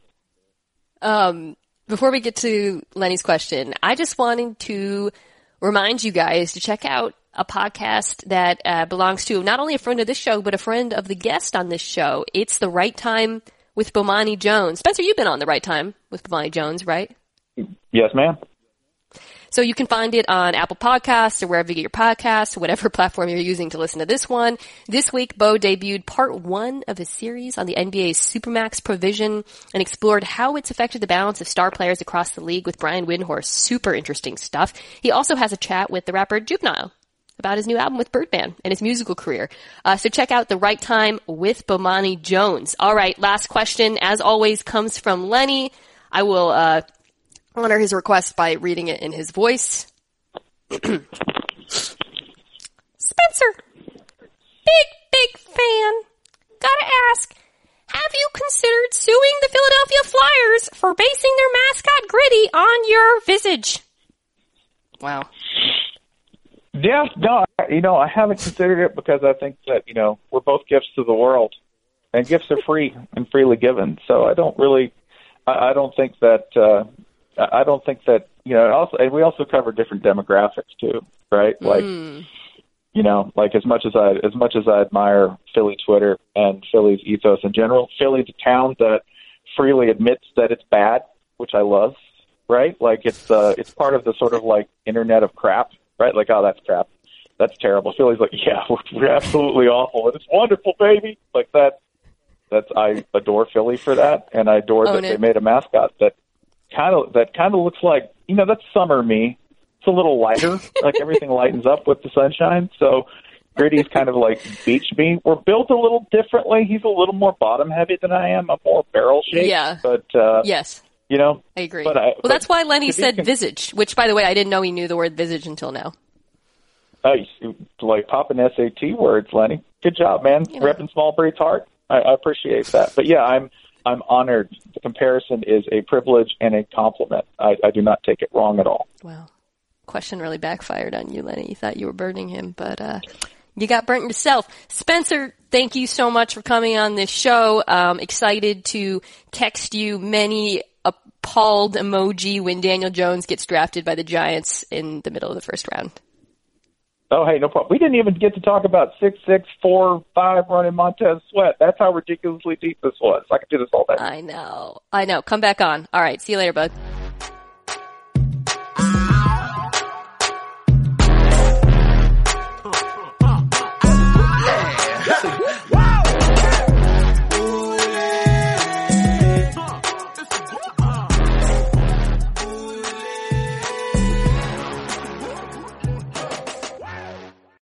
Um, before we get to Lenny's question, I just wanted to remind you guys to check out a podcast that uh, belongs to not only a friend of this show, but a friend of the guest on this show. It's The Right Time with Bomani Jones. Spencer, you've been on The Right Time with Bomani Jones, right? Yes, ma'am. So you can find it on Apple Podcasts or wherever you get your podcasts, or whatever platform you're using to listen to this one. This week, Bo debuted part one of a series on the N B A's Supermax provision and explored how it's affected the balance of star players across the league with Brian Windhorst. Super interesting stuff. He also has a chat with the rapper Juvenile about his new album with Birdman and his musical career. Uh, so check out The Right Time with Bomani Jones. All right, last question, as always, comes from Lenny. I will uh honor his request by reading it in his voice. Spencer, big, big fan. Gotta ask, have you considered suing the Philadelphia Flyers for basing their mascot Gritty on your visage? Wow. Yeah, no, you know, I haven't considered it because I think that, you know, we're both gifts to the world, and gifts are free and freely given. So I don't really, I, I don't think that, uh, I don't think that, you know, also, and we also cover different demographics too, right? Like, mm. you know, like as much as I, as much as I admire Philly Twitter and Philly's ethos in general, Philly's a town that freely admits that it's bad, which I love, right? Like it's, uh, it's part of the sort of like internet of crap, right? Like, oh, that's crap. That's terrible. Philly's like, yeah, we're, we're absolutely awful. And it's wonderful, baby. Like that, that's, I adore Philly for that. And I adore Own that it. They made a mascot that, kind of that kind of looks like, you know, that's summer me. It's a little lighter, like everything lightens up with the sunshine. So Gritty's kind of like beach me. We're built a little differently. He's a little more bottom heavy than I am. I'm more barrel shaped. Yeah. But uh, yes, you know, I agree. But I, well, but that's why Lenny said can, visage, which, by the way, I didn't know he knew the word visage until now. Oh, uh, like popping S A T words, Lenny. Good job, man. You know. Repping small breed's heart. I, I appreciate that. But yeah, I'm. I'm honored. The comparison is a privilege and a compliment. I, I do not take it wrong at all. Wow. Question really backfired on you, Lenny. You thought you were burning him, but uh, you got burnt yourself. Spencer, thank you so much for coming on this show. Um, excited to text you many appalled emoji when Daniel Jones gets drafted by the Giants in the middle of the first round. Oh, hey, no problem. We didn't even get to talk about six six four five running Montez Sweat. That's how ridiculously deep this was. I could do this all day. I know. I know. Come back on. All right. See you later, bud.